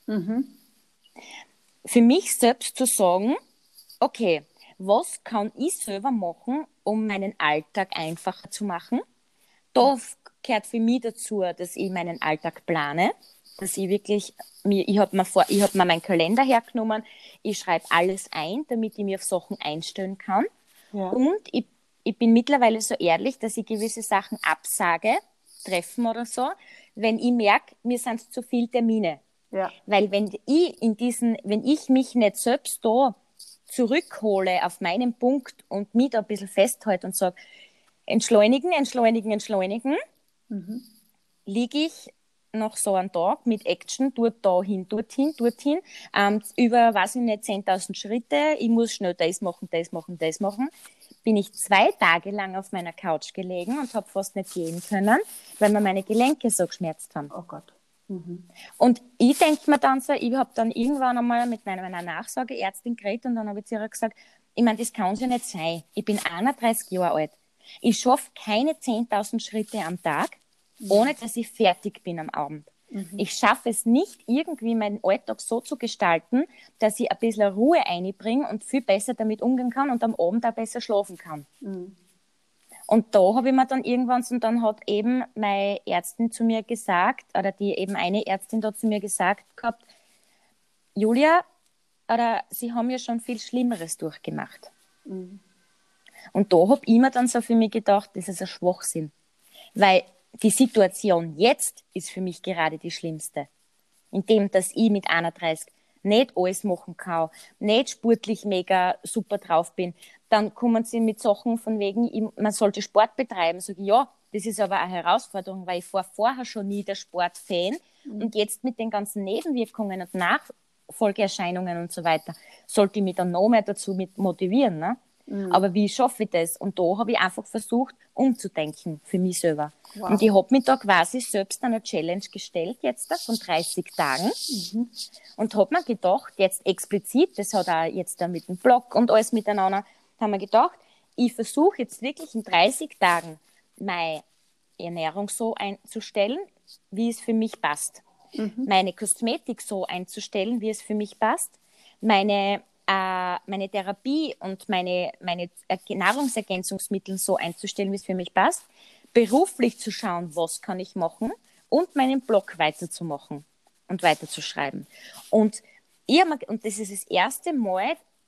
Für mich selbst zu sagen, okay, was kann ich selber machen, um meinen Alltag einfacher zu machen? Da gehört für mich dazu, dass ich meinen Alltag plane, dass ich wirklich, ich habe mir meinen Kalender hergenommen, ich schreibe alles ein, damit ich mir auf Sachen einstellen kann. Ja. Und ich bin mittlerweile so ehrlich, dass ich gewisse Sachen absage, Treffen oder so, wenn ich merke, mir sind zu viele Termine. Ja. Weil wenn ich mich nicht selbst da zurückhole auf meinen Punkt und mich da ein bisschen festhalte und sage, entschleunigen, liege ich noch so einen Tag mit Action, dorthin, über, weiß ich nicht, 10.000 Schritte, ich muss schnell das machen, bin ich 2 Tage lang auf meiner Couch gelegen und habe fast nicht gehen können, weil mir meine Gelenke so geschmerzt haben. Oh Gott. Und ich denke mir dann so, ich habe dann irgendwann einmal mit meiner Nachsorgeärztin geredet und dann habe ich zu ihr gesagt, ich meine, das kann es ja nicht sein. Ich bin 31 Jahre alt. Ich schaffe keine 10.000 Schritte am Tag, ohne dass ich fertig bin am Abend. Ich schaffe es nicht, irgendwie meinen Alltag so zu gestalten, dass ich ein bisschen Ruhe einbringe und viel besser damit umgehen kann und am Abend auch besser schlafen kann. Und da habe ich mir dann irgendwann, und dann hat eben meine Ärztin zu mir gesagt, oder die eben eine Ärztin da zu mir gesagt gehabt, Julia, oder Sie haben ja schon viel Schlimmeres durchgemacht. Und da habe ich mir dann so für mich gedacht, das ist ein Schwachsinn. Weil die Situation jetzt ist für mich gerade die schlimmste. Indem, dass ich mit 31 nicht alles machen kann, nicht sportlich mega super drauf bin, dann kommen sie mit Sachen von wegen, man sollte Sport betreiben. Sage ich, ja, das ist aber eine Herausforderung, weil ich war vorher schon nie der Sportfan und jetzt mit den ganzen Nebenwirkungen und Nachfolgeerscheinungen und so weiter, sollte ich mich dann noch mehr dazu motivieren. Ne? Aber wie schaffe ich das? Und da habe ich einfach versucht, umzudenken für mich selber. Wow. Und ich habe mich da quasi selbst eine Challenge gestellt, jetzt von 30 Tagen. Und habe mir gedacht, jetzt explizit, das hat auch jetzt da mit dem Blog und alles miteinander, haben wir gedacht, ich versuche jetzt wirklich in 30 Tagen meine Ernährung so einzustellen, wie es für mich passt. Meine Kosmetik so einzustellen, wie es für mich passt. Meine Therapie und meine Nahrungsergänzungsmittel so einzustellen, wie es für mich passt. Beruflich zu schauen, was kann ich machen und meinen Blog weiterzumachen und weiterzuschreiben. Und das ist das erste Mal,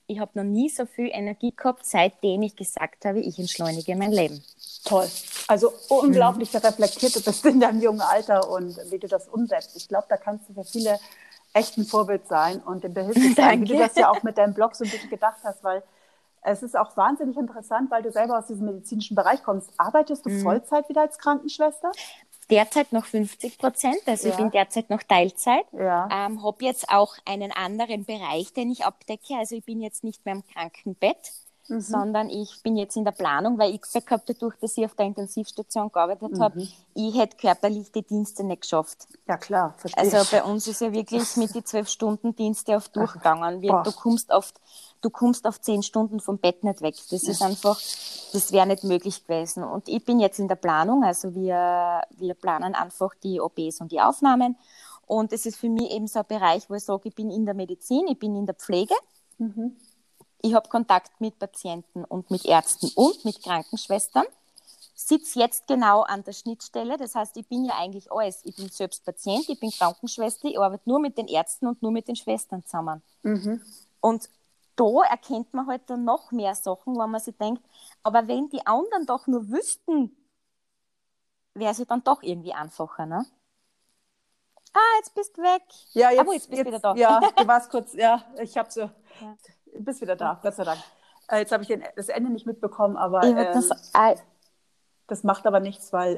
ich habe noch nie so viel Energie gehabt, seitdem ich gesagt habe, ich entschleunige mein Leben. Toll. Also unglaublich reflektiert du bist in deinem jungen Alter und wie du das umsetzt. Ich glaube, da kannst du für viele echt ein Vorbild sein und dem behilflich sein, wie du das ja auch mit deinem Blog so ein bisschen gedacht hast, weil es ist auch wahnsinnig interessant, weil du selber aus diesem medizinischen Bereich kommst. Arbeitest du Vollzeit wieder als Krankenschwester? Derzeit noch 50%, also ich bin derzeit noch Teilzeit. Ja. Habe jetzt auch einen anderen Bereich, den ich abdecke. Also ich bin jetzt nicht mehr im Krankenbett, sondern ich bin jetzt in der Planung, weil ich gesagt habe, dadurch, dass ich auf der Intensivstation gearbeitet habe, ich hätte körperlich die Dienste nicht geschafft. Ja, klar, verstehe. Also bei uns ist ja wirklich mit die 12-Stunden-Dienste auf durchgegangen. Du kommst auf 10 Stunden vom Bett nicht weg. Das ist einfach, das wäre nicht möglich gewesen. Und ich bin jetzt in der Planung, also wir planen einfach die OPs und die Aufnahmen. Und es ist für mich eben so ein Bereich, wo ich sage, ich bin in der Medizin, ich bin in der Pflege. Ich habe Kontakt mit Patienten und mit Ärzten und mit Krankenschwestern. Sitze jetzt genau an der Schnittstelle. Das heißt, ich bin ja eigentlich alles. Ich bin selbst Patient, ich bin Krankenschwester, ich arbeite nur mit den Ärzten und nur mit den Schwestern zusammen. Und da erkennt man halt dann noch mehr Sachen, wo man sich denkt, aber wenn die anderen doch nur wüssten, wäre es dann doch irgendwie einfacher, ne? Jetzt bist du weg. Ja, aber jetzt bist du wieder da. Ja, du warst kurz, ich habe so, du bist wieder da, Gott sei Dank. Jetzt habe ich das Ende nicht mitbekommen, aber das macht aber nichts, weil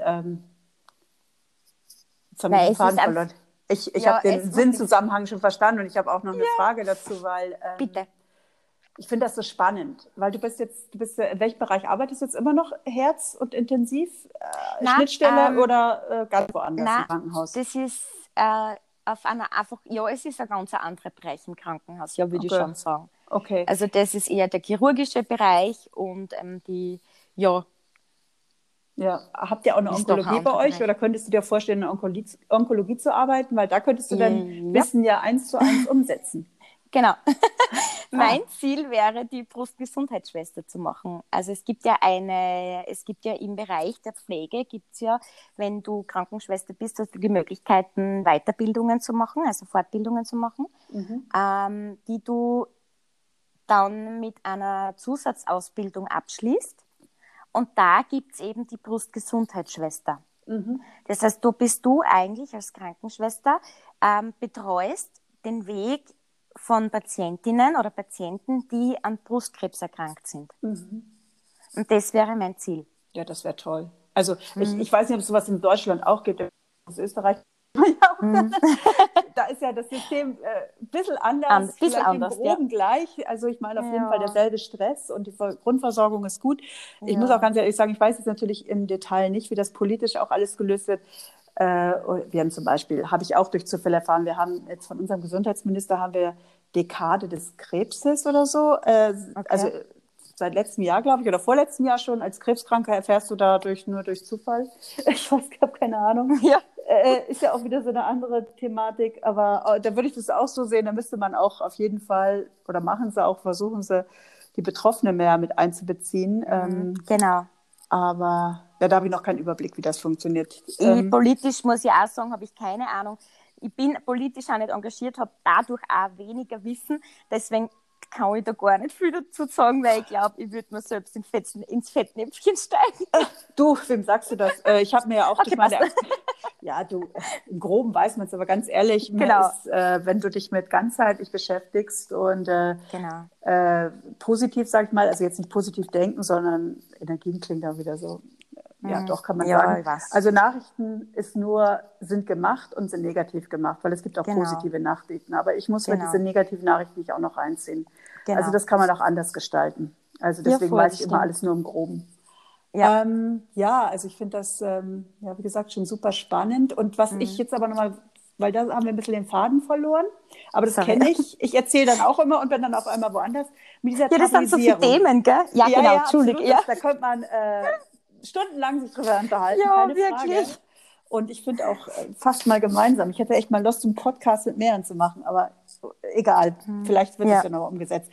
jetzt habe ich den Faden verloren. Ich habe den Sinnzusammenhang schon verstanden und ich habe auch noch eine Frage dazu, weil Bitte. Ich finde das so spannend, weil du bist in welchem Bereich arbeitest du jetzt immer noch? Herz- und Intensiv, Schnittstelle oder ganz woanders im Krankenhaus? Das ist es ist ein ganz anderer Bereich im Krankenhaus, ja, würde ich schon sagen. Okay. Also das ist eher der chirurgische Bereich und Ja, habt ihr auch eine Onkologie bei euch oder könntest du dir vorstellen, in der Onkologie zu arbeiten? Weil da könntest du dein Wissen ja 1:1 umsetzen. Genau. Mein Ziel wäre, die Brustgesundheitsschwester zu machen. Also es gibt ja im Bereich der Pflege, wenn du Krankenschwester bist, hast du die Möglichkeiten, Weiterbildungen zu machen, also Fortbildungen zu machen, die du dann mit einer Zusatzausbildung abschließt. Und da gibt es eben die Brustgesundheitsschwester. Das heißt, bist du eigentlich als Krankenschwester betreust den Weg von Patientinnen oder Patienten, die an Brustkrebs erkrankt sind. Und das wäre mein Ziel. Ja, das wäre toll. Also ich weiß nicht, ob es sowas in Deutschland auch gibt, aus Österreich. Da ist ja das System ein bisschen anders, vielleicht im Groben gleich. Also ich meine auf jeden Fall derselbe Stress und die Grundversorgung ist gut. Ich muss auch ganz ehrlich sagen, ich weiß jetzt natürlich im Detail nicht, wie das politisch auch alles gelöst wird. Wir haben zum Beispiel, habe ich auch durch Zufall erfahren, wir haben jetzt von unserem Gesundheitsminister haben wir Dekade des Krebses oder so. Also seit letztem Jahr, glaube ich, oder vorletztem Jahr schon. Als Krebskranker erfährst du nur durch Zufall. Ich weiß, ich habe keine Ahnung. Ja. Ist ja auch wieder so eine andere Thematik, aber da würde ich das auch so sehen, da müsste man auch auf jeden Fall, oder versuchen sie, die Betroffenen mehr mit einzubeziehen. Genau. Aber da habe ich noch keinen Überblick, wie das funktioniert. Politisch muss ich auch sagen, habe ich keine Ahnung. Ich bin politisch auch nicht engagiert, habe dadurch auch weniger Wissen. Deswegen kann ich da gar nicht viel dazu sagen, weil ich glaube, ich würde mir selbst ins Fettnäpfchen steigen. Du, wem sagst du das? Ich habe mir ja auch... Ja, im Groben weiß man es, aber ganz ehrlich, wenn du dich mit ganzheitlich beschäftigst und positiv, sag ich mal, also jetzt nicht positiv denken, sondern Energien klingt da wieder so... Ja, doch, kann man sagen. Also Nachrichten sind gemacht und sind negativ gemacht, weil es gibt auch positive Nachrichten. Aber ich muss mir diese negativen Nachrichten nicht auch noch reinziehen. Also das kann man auch anders gestalten. Also deswegen weiß ich immer alles nur im Groben. Ja, also ich finde das, wie gesagt, schon super spannend. Und was ich jetzt aber nochmal, weil da haben wir ein bisschen den Faden verloren, aber das kenne ich. Ich erzähle dann auch immer und bin dann auf einmal woanders. Mit dieser das sind so viele Themen, gell? Ja, genau, Entschuldigung. Ja. Da könnte man stundenlang sich drüber unterhalten, keine Frage. Und ich finde auch fast mal gemeinsam. Ich hätte echt mal Lust, einen Podcast mit mehreren zu machen, aber egal, vielleicht wird es ja noch umgesetzt.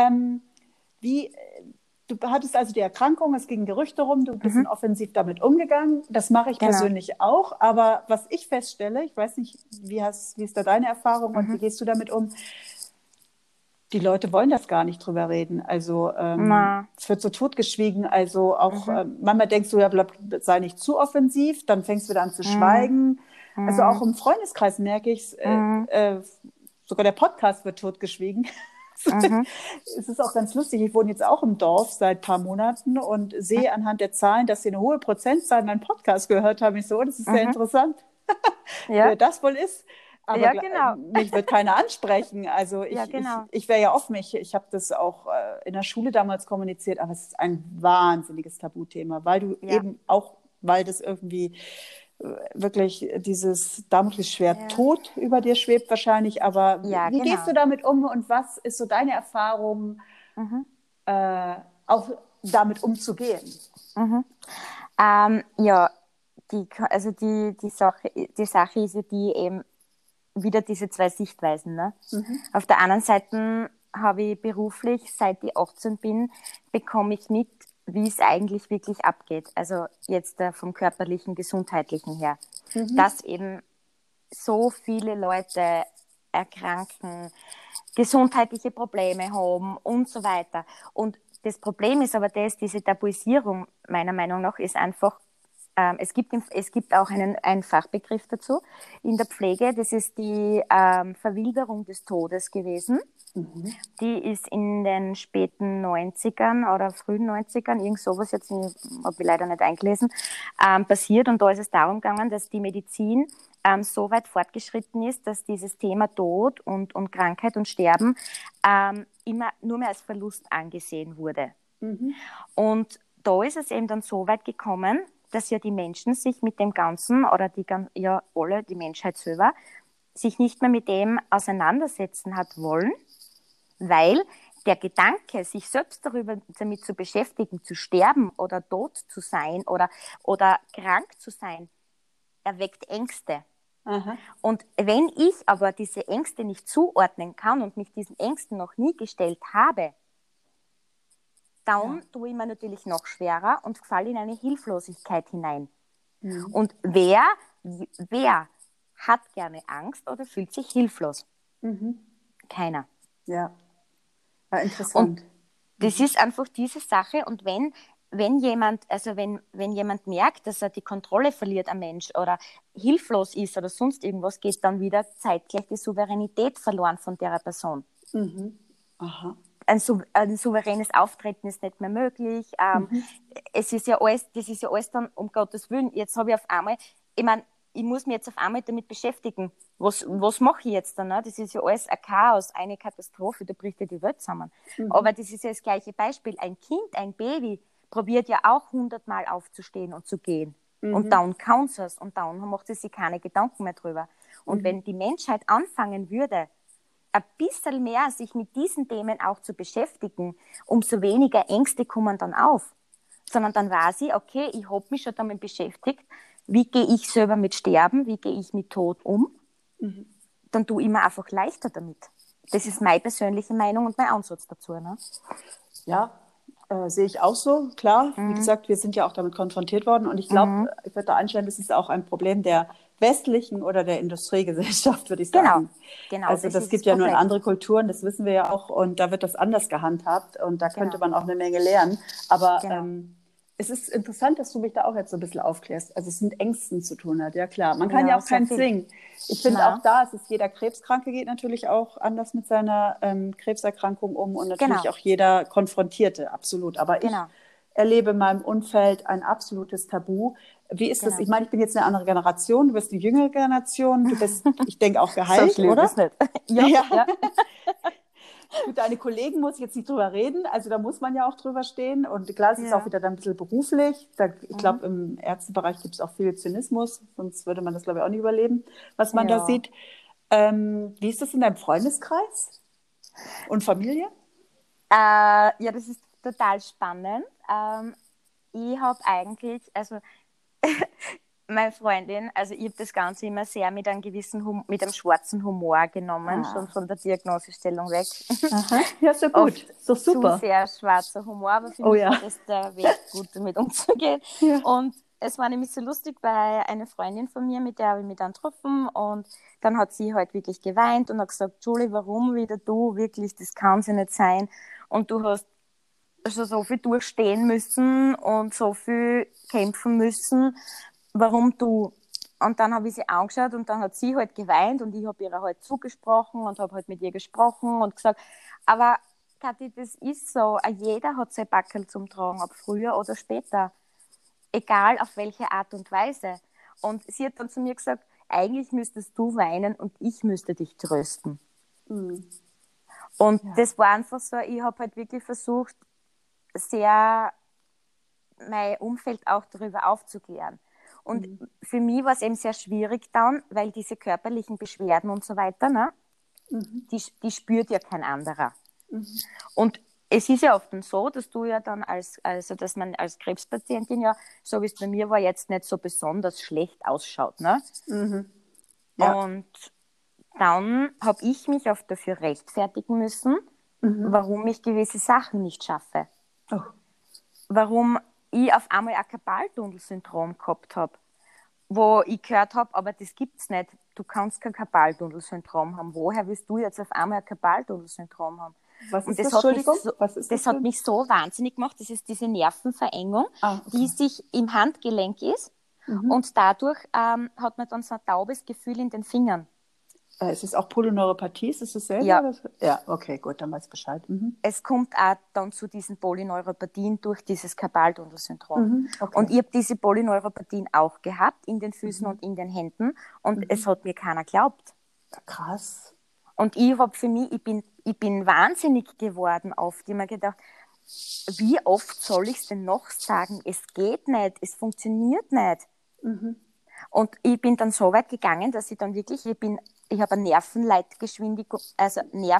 Du hattest also die Erkrankung, es gingen Gerüchte rum, du bist offensiv damit umgegangen. Das mache ich persönlich auch, aber was ich feststelle, ich weiß nicht, wie ist da deine Erfahrung und wie gehst du damit um? die Leute wollen das gar nicht drüber reden. Also Na. es wird so totgeschwiegen. Also auch manchmal denkst du, ja, sei nicht zu offensiv, dann fängst du wieder an zu Mhm. schweigen. Also auch Mhm. im Freundeskreis merke ich es, Mhm. sogar der Podcast wird totgeschwiegen. Mhm. Es ist auch ganz lustig. Ich wohne jetzt auch im Dorf seit ein paar Monaten und sehe anhand der Zahlen, dass sie eine hohe Prozentzahl meinen Podcast gehört haben. Ich so, oh, das ist sehr Mhm. interessant, Ja, wer das wohl ist. Aber ja, genau. mich wird keiner ansprechen. Also Ja, genau. ich wäre ja offen. Ich habe das auch in der Schule damals kommuniziert, aber es ist ein wahnsinniges Tabuthema, weil du Ja, eben auch, weil das irgendwie wirklich dieses Damoklesschwert ja, Tod über dir schwebt wahrscheinlich. Aber ja, wie gehst du genau. damit um und was ist so deine Erfahrung, Mhm. auch damit umzugehen? Mhm. Ja, die Sache ist ja die eben wieder diese zwei Sichtweisen. Ne? Mhm. Auf der anderen Seite habe ich beruflich, seit ich 18 bin, bekomme ich mit, wie es eigentlich wirklich abgeht. Also jetzt vom körperlichen, gesundheitlichen her. Mhm. Dass eben so viele Leute erkranken, gesundheitliche Probleme haben und so weiter. Und das Problem ist aber diese Tabuisierung, meiner Meinung nach, ist einfach, es gibt auch einen Fachbegriff dazu in der Pflege, das ist die Verwilderung des Todes gewesen. Mhm. Die ist in den späten 90ern oder frühen 90ern, irgend sowas, jetzt habe ich leider nicht eingelesen, passiert. Und da ist es darum gegangen, dass die Medizin so weit fortgeschritten ist, dass dieses Thema Tod und Krankheit und Sterben immer nur mehr als Verlust angesehen wurde. Mhm. Und da ist es eben dann so weit gekommen, dass ja die Menschen sich mit dem Ganzen oder die Menschheit selber, sich nicht mehr mit dem auseinandersetzen hat wollen, weil der Gedanke, sich selbst damit zu beschäftigen, zu sterben oder tot zu sein oder krank zu sein, erweckt Ängste. Aha. Und wenn ich aber diese Ängste nicht zuordnen kann und mich diesen Ängsten noch nie gestellt habe, Ja. dann tue ich mir natürlich noch schwerer und falle in eine Hilflosigkeit hinein. Mhm. Und wer hat gerne Angst oder fühlt sich hilflos? Mhm. Keiner. Ja, war Und interessant. das Mhm. ist einfach diese Sache. Und wenn jemand merkt, dass er die Kontrolle verliert am Mensch oder hilflos ist oder sonst irgendwas, geht dann wieder zeitgleich die Souveränität verloren von der Person. Mhm. Aha. Ein souveränes Auftreten ist nicht mehr möglich. Mhm. Das ist ja alles dann, um Gottes Willen, jetzt habe ich auf einmal, ich meine, ich muss mich jetzt auf einmal damit beschäftigen. Was mache ich jetzt dann? Ne? Das ist ja alles ein Chaos, eine Katastrophe, da bricht ja die Welt zusammen. Mhm. Aber das ist ja das gleiche Beispiel. Ein Kind, ein Baby, probiert ja auch 100-mal aufzustehen und zu gehen. Und Mhm. dann kann es und dann macht sie sich keine Gedanken mehr drüber. Und Mhm. wenn die Menschheit anfangen würde, ein bisschen mehr sich mit diesen Themen auch zu beschäftigen, umso weniger Ängste kommen dann auf. Sondern dann weiß ich, okay, ich habe mich schon damit beschäftigt, wie gehe ich selber mit Sterben, wie gehe ich mit Tod um, Mhm. dann tue ich mir einfach leichter damit. Das ist meine persönliche Meinung und mein Ansatz dazu. Ne? Ja, sehe ich auch so, klar. Wie Mhm. gesagt, wir sind ja auch damit konfrontiert worden. Und ich glaube, Mhm. ich würde da einstellen, das ist auch ein Problem der westlichen oder der Industriegesellschaft, würde ich Genau, sagen. genau, Also das das ist das gibt ja nur in Problem. andere Kulturen, das wissen wir ja auch. Und da wird das anders gehandhabt. Und da könnte Genau, man auch eine Menge lernen. Aber genau. es ist interessant, dass du mich da auch jetzt so ein bisschen aufklärst. Also es mit Ängsten zu tun hat, ja klar. Man kann ja Ja, auch sehr keinen viel. zwingen. Ich finde auch Na, da, es ist jeder Krebskranke geht natürlich auch anders mit seiner Krebserkrankung um und natürlich genau, auch jeder Konfrontierte, absolut. Aber ich genau, erlebe in meinem Umfeld ein absolutes Tabu. Wie ist das? genau. Ich meine, ich bin jetzt eine andere Generation, du bist die jüngere Generation, du bist, ich denke, auch So geheilt, schlimm oder? ist nicht. Ja, Ja. ja, Gut, deine Kollegen muss ich jetzt nicht drüber reden, also da muss man ja auch drüber stehen. Und klar, es ist auch ja. wieder dann ein bisschen beruflich. Ich Mhm. glaube, im Ärztebereich gibt es auch viel Zynismus, sonst würde man das, glaube ich, auch nicht überleben, was man da Ja. sieht. Wie ist das in deinem Freundeskreis und Familie? Ja, das ist total spannend. Ich habe eigentlich, also meine Freundin, also ich habe das Ganze immer sehr mit einem mit einem schwarzen Humor genommen, Ah. schon von der Diagnosestellung weg. Aha, ja, ist ja gut. Oft Ist doch zu super. sehr schwarzer Humor, aber für Oh mich ja. war das der Weg, gut damit umzugehen. Ja. Und es war nämlich so lustig, weil eine Freundin von mir, mit der habe ich mich dann getroffen und dann hat sie halt wirklich geweint und hat gesagt, Julie, warum wieder du? Wirklich, das kann ja nicht sein. Und du hast schon so viel durchstehen müssen und so viel kämpfen müssen. Warum du? Und dann habe ich sie angeschaut und dann hat sie halt geweint und ich habe ihr halt zugesprochen und habe halt mit ihr gesprochen und gesagt, aber Kathi, das ist so, jeder hat sein Backel zum Tragen, ob früher oder später, egal auf welche Art und Weise. Und sie hat dann zu mir gesagt, eigentlich müsstest du weinen und ich müsste dich trösten. Mhm. Und Ja. das war einfach so, ich habe halt wirklich versucht, sehr mein Umfeld auch darüber aufzuklären. Und für mich war es eben sehr schwierig dann, weil diese körperlichen Beschwerden und so weiter, ne, die spürt ja kein anderer. Und es ist ja oft so, dass du ja dann dass man als Krebspatientin ja, so wie es bei mir war, jetzt nicht so besonders schlecht ausschaut. Ne? Ja. Und dann habe ich mich oft dafür rechtfertigen müssen, warum ich gewisse Sachen nicht schaffe. Oh. Warum ich auf einmal ein Karpaltunnelsyndrom gehabt habe, wo ich gehört habe, aber das gibt's nicht. Du kannst kein Karpaltunnelsyndrom haben. Woher willst du jetzt auf einmal ein Karpaltunnelsyndrom haben? Was Und ist das? Entschuldigung? Was ist das das hat mich so wahnsinnig gemacht. Das ist diese Nervenverengung, die sich im Handgelenk ist. Und dadurch hat man dann so ein taubes Gefühl in den Fingern. Ist es auch Polyneuropathie? Ist es dasselbe? Ja. Oder? Ja, okay, gut, dann weiß ich Bescheid. Es kommt auch dann zu diesen Polyneuropathien durch dieses Karpaltunnelsyndrom. Okay. Und ich habe diese Polyneuropathien auch gehabt, in den Füßen und in den Händen. Und es hat mir keiner geglaubt. Krass. Und ich habe für mich, ich bin wahnsinnig geworden oft. Ich habe mir gedacht, wie oft soll ich es denn noch sagen? Es geht nicht, es funktioniert nicht. Und ich bin dann so weit gegangen, dass ich dann wirklich, ich habe eine Nervenleitgeschwindigkeit, also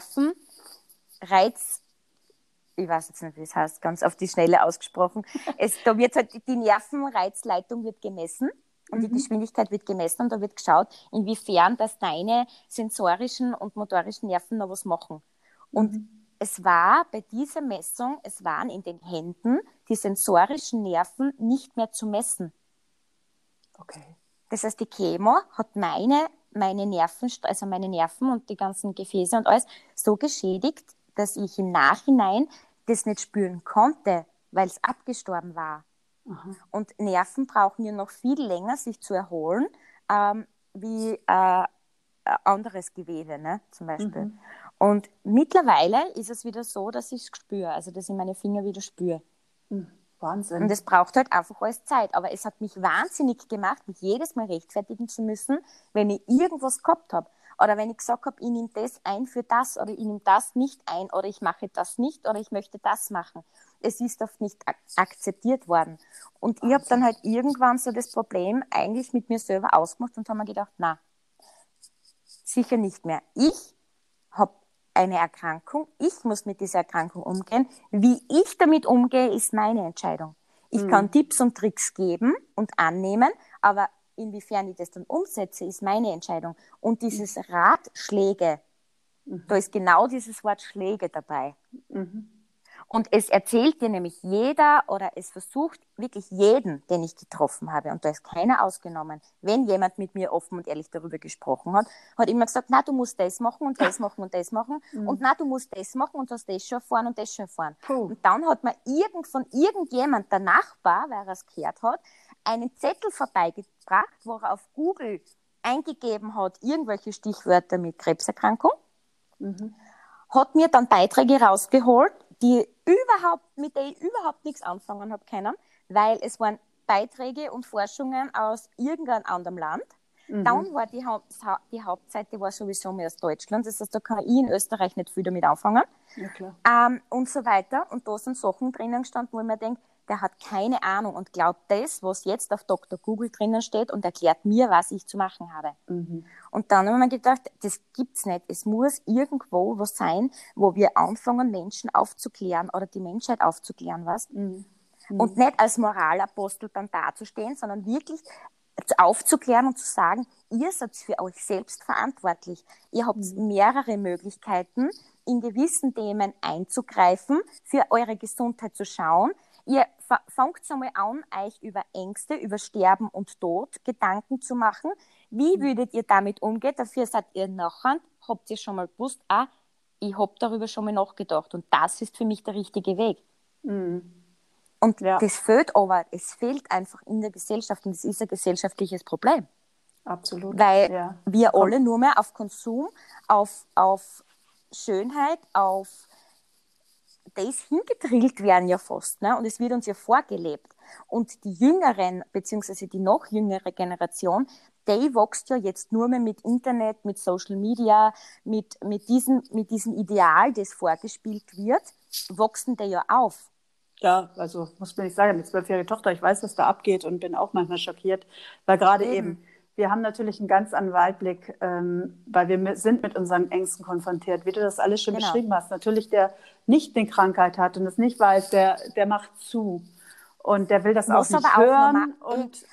Nervenreiz, ich weiß jetzt nicht, wie es heißt, ganz auf die Schnelle ausgesprochen. Da wird halt, die Nervenreizleitung wird gemessen und die Geschwindigkeit wird gemessen und da wird geschaut, inwiefern dass deine sensorischen und motorischen Nerven noch was machen. Und es war bei dieser Messung, es waren in den Händen die sensorischen Nerven nicht mehr zu messen. Okay. Das heißt, die Chemo hat meine Nerven, also meine Nerven und die ganzen Gefäße und alles so geschädigt, dass ich im Nachhinein das nicht spüren konnte, weil es abgestorben war. Und Nerven brauchen ja noch viel länger, sich zu erholen, wie anderes Gewebe, ne, zum Beispiel. Und mittlerweile ist es wieder so, dass ich es spüre, also dass ich meine Finger wieder spüre. Wahnsinn. Und es braucht halt einfach alles Zeit. Aber es hat mich wahnsinnig gemacht, mich jedes Mal rechtfertigen zu müssen, wenn ich irgendwas gehabt habe. Oder wenn ich gesagt habe, ich nehme das ein für das oder ich nehme das nicht ein oder ich mache das nicht oder ich möchte das machen. Es ist oft nicht akzeptiert worden. Und ich habe dann halt irgendwann so das Problem eigentlich mit mir selber ausgemacht und habe mir gedacht, na, sicher nicht mehr. Ich habe eine Erkrankung, ich muss mit dieser Erkrankung umgehen. Wie ich damit umgehe, ist meine Entscheidung. Ich kann Tipps und Tricks geben und annehmen, aber inwiefern ich das dann umsetze, ist meine Entscheidung. Und dieses Ratschläge, da ist genau dieses Wort Schläge dabei. Und es erzählt dir nämlich jeder oder es versucht wirklich jeden, den ich getroffen habe, und da ist keiner ausgenommen, wenn jemand mit mir offen und ehrlich darüber gesprochen hat, hat immer gesagt, na, du musst das machen und das machen und das machen und na, du musst das machen und hast das schon erfahren und das schon erfahren. Und dann hat mir von irgendjemand, der Nachbar, weil er es gehört hat, einen Zettel vorbeigebracht, wo er auf Google eingegeben hat, irgendwelche Stichwörter mit Krebserkrankung, hat mir dann Beiträge rausgeholt, mit denen ich überhaupt nichts anfangen habe können, weil es waren Beiträge und Forschungen aus irgendeinem anderen Land. Dann war die Hauptseite war sowieso mehr aus Deutschland, das heißt, da kann ich in Österreich nicht viel damit anfangen. Ja, klar. Und so weiter. Und da sind Sachen drinnen gestanden, wo ich mir denke, der hat keine Ahnung und glaubt das, was jetzt auf Dr. Google drinnen steht und erklärt mir, was ich zu machen habe. Und dann habe ich mir gedacht, das gibt's nicht. Es muss irgendwo was sein, wo wir anfangen, Menschen aufzuklären oder die Menschheit aufzuklären, was? Und nicht als Moralapostel dann dazustehen, sondern wirklich aufzuklären und zu sagen, ihr seid für euch selbst verantwortlich. Ihr habt mehrere Möglichkeiten, in gewissen Themen einzugreifen, für eure Gesundheit zu schauen. Ihr fangt einmal an, euch über Ängste, über Sterben und Tod Gedanken zu machen. Wie würdet ihr damit umgehen? Dafür seid ihr nachher, habt ihr schon mal gewusst, ich habe darüber schon mal nachgedacht und das ist für mich der richtige Weg. Mhm. Und Ja, das fehlt aber, es fehlt einfach in der Gesellschaft und es ist ein gesellschaftliches Problem, absolut. weil Ja. wir Komm. alle nur mehr auf Konsum, auf Schönheit, auf das hingedrillt werden ja fast, ne? Und es wird uns ja vorgelebt. Und die Jüngeren, beziehungsweise die noch jüngere Generation, die wächst ja jetzt nur mehr mit Internet, mit Social Media, mit diesem Ideal, das vorgespielt wird, wachsen die ja auf. Ja, also muss man nicht sagen, die 12-jährige Tochter, ich weiß, was da abgeht und bin auch manchmal schockiert, weil gerade Eben. eben, wir haben natürlich einen ganz anderen Weitblick, weil wir sind mit unseren Ängsten konfrontiert, wie du das alles schon Genau. beschrieben hast. Natürlich, der nicht eine Krankheit hat und es nicht weiß, der macht zu und der will das auch Was aber nicht auch normal, hören und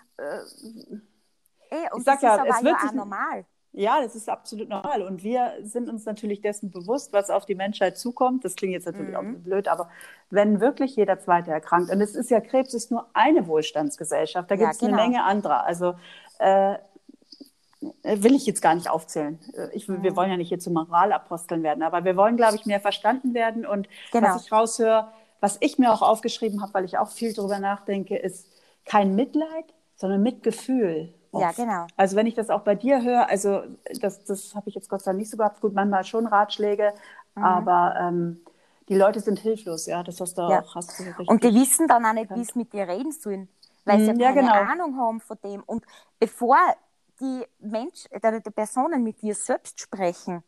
ich und sag das ist ja, aber es ja wird sich, auch normal. ja, das ist absolut normal. Und wir sind uns natürlich dessen bewusst, was auf die Menschheit zukommt. Das klingt jetzt natürlich auch Mhm. blöd, aber wenn wirklich jeder Zweite erkrankt, und es ist ja, Krebs ist nur eine Wohlstandsgesellschaft, da Ja, gibt es eine genau. Menge anderer. Also will ich jetzt gar nicht aufzählen. Wir wollen ja nicht hier zu Moralaposteln werden, aber wir wollen, glaube ich, mehr verstanden werden. Und was Genau. ich raushöre, was ich mir auch aufgeschrieben habe, weil ich auch viel darüber nachdenke, ist kein Mitleid, sondern Mitgefühl Ja, oft. genau. Also wenn ich das auch bei dir höre, also das habe ich jetzt Gott sei Dank nicht so gehabt. Gut, manchmal schon Ratschläge, Mhm. aber die Leute sind hilflos, ja, das Ja. hast du Und die richtig wissen dann auch nicht, wie erkannt. sie mit dir reden sollen, weil sie ja Ja, keine genau. Ahnung haben von dem. Und bevor die Personen mit dir selbst sprechen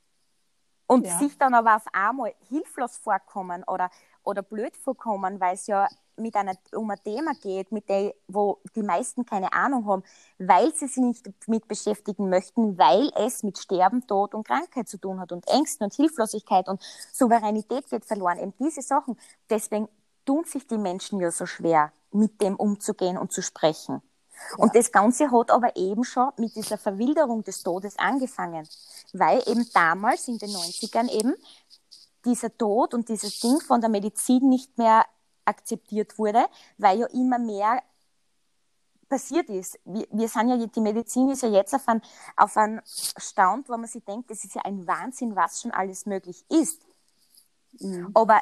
und Ja. sich dann aber auf einmal hilflos vorkommen oder blöd vorkommen, weil es ja um ein Thema geht, mit dem, wo die meisten keine Ahnung haben, weil sie sich nicht mit beschäftigen möchten, weil es mit Sterben, Tod und Krankheit zu tun hat und Ängsten und Hilflosigkeit und Souveränität geht verloren. Eben diese Sachen. Deswegen tun sich die Menschen ja so schwer, mit dem umzugehen und zu sprechen. Und Ja. das Ganze hat aber eben schon mit dieser Verwilderung des Todes angefangen, weil eben damals in den 90ern eben dieser Tod und dieses Ding von der Medizin nicht mehr akzeptiert wurde, weil ja immer mehr passiert ist. Wir sind ja, die Medizin ist ja jetzt auf einen Stand, wo man sich denkt, das ist ja ein Wahnsinn, was schon alles möglich ist. Mhm. Aber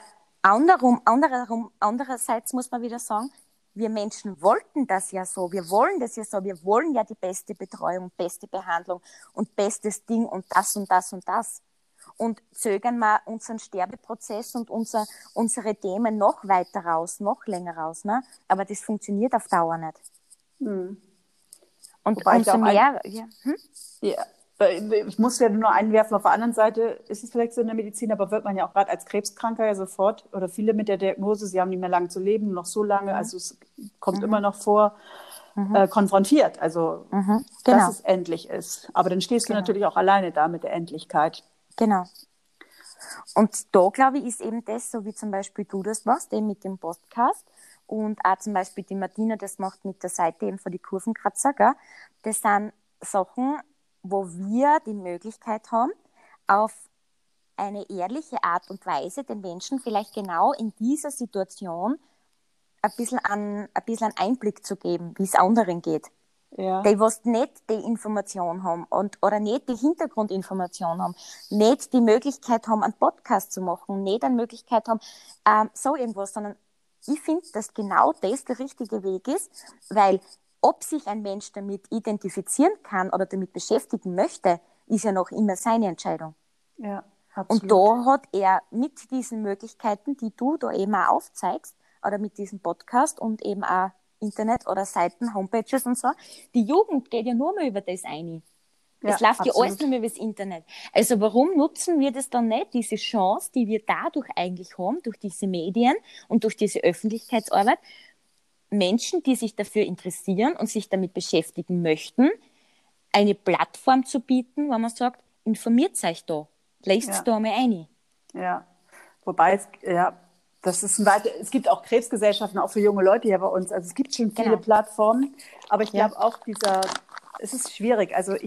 andererseits muss man wieder sagen, wir Menschen wollten das ja so, wir wollen das ja so, wir wollen ja die beste Betreuung, beste Behandlung und bestes Ding und das und das und das. Und zögern wir unseren Sterbeprozess und unsere Themen noch weiter raus, noch länger raus. Ne? Aber das funktioniert auf Dauer nicht. Mhm. Und Wobei ich umso auch mehr, ja, ich muss ja nur einwerfen, auf der anderen Seite ist es vielleicht so in der Medizin, aber wird man ja auch gerade als Krebskranker ja sofort oder viele mit der Diagnose, sie haben nicht mehr lange zu leben, noch so lange, also es kommt immer noch vor, konfrontiert, also dass genau, es endlich ist. Aber dann stehst du genau, natürlich auch alleine da mit der Endlichkeit. genau. Und da, glaube ich, ist eben das, so wie zum Beispiel du das machst, eben mit dem Podcast und auch zum Beispiel die Martina das macht mit der Seite eben von die Kurvenkratzer, gell? Das sind Sachen, wo wir die Möglichkeit haben, auf eine ehrliche Art und Weise den Menschen vielleicht genau in dieser Situation ein bisschen einen Einblick zu geben, wie es anderen geht. Ja, Die, was nicht die Information haben oder nicht die Hintergrundinformation haben, nicht die Möglichkeit haben, einen Podcast zu machen, nicht eine Möglichkeit haben, so irgendwas, sondern ich finde, dass genau das der richtige Weg ist, weil ob sich ein Mensch damit identifizieren kann oder damit beschäftigen möchte, ist ja noch immer seine Entscheidung. ja, Und absolut. da hat er mit diesen Möglichkeiten, die du da eben auch aufzeigst, oder mit diesem Podcast und eben auch Internet oder Seiten, Homepages und so, die Jugend geht ja nur mehr über das ein. Es Ja, läuft ja alles absolut. nur mehr über das Internet. Also warum nutzen wir das dann nicht, diese Chance, die wir dadurch eigentlich haben, durch diese Medien und durch diese Öffentlichkeitsarbeit, Menschen, die sich dafür interessieren und sich damit beschäftigen möchten, eine Plattform zu bieten, wo man sagt, informiert euch da, lest Ja. da einmal ein. Ja, wobei das ist es gibt auch Krebsgesellschaften, auch für junge Leute hier bei uns. Also es gibt schon viele Genau. Plattformen, aber ich Ja. glaube auch es ist schwierig. Also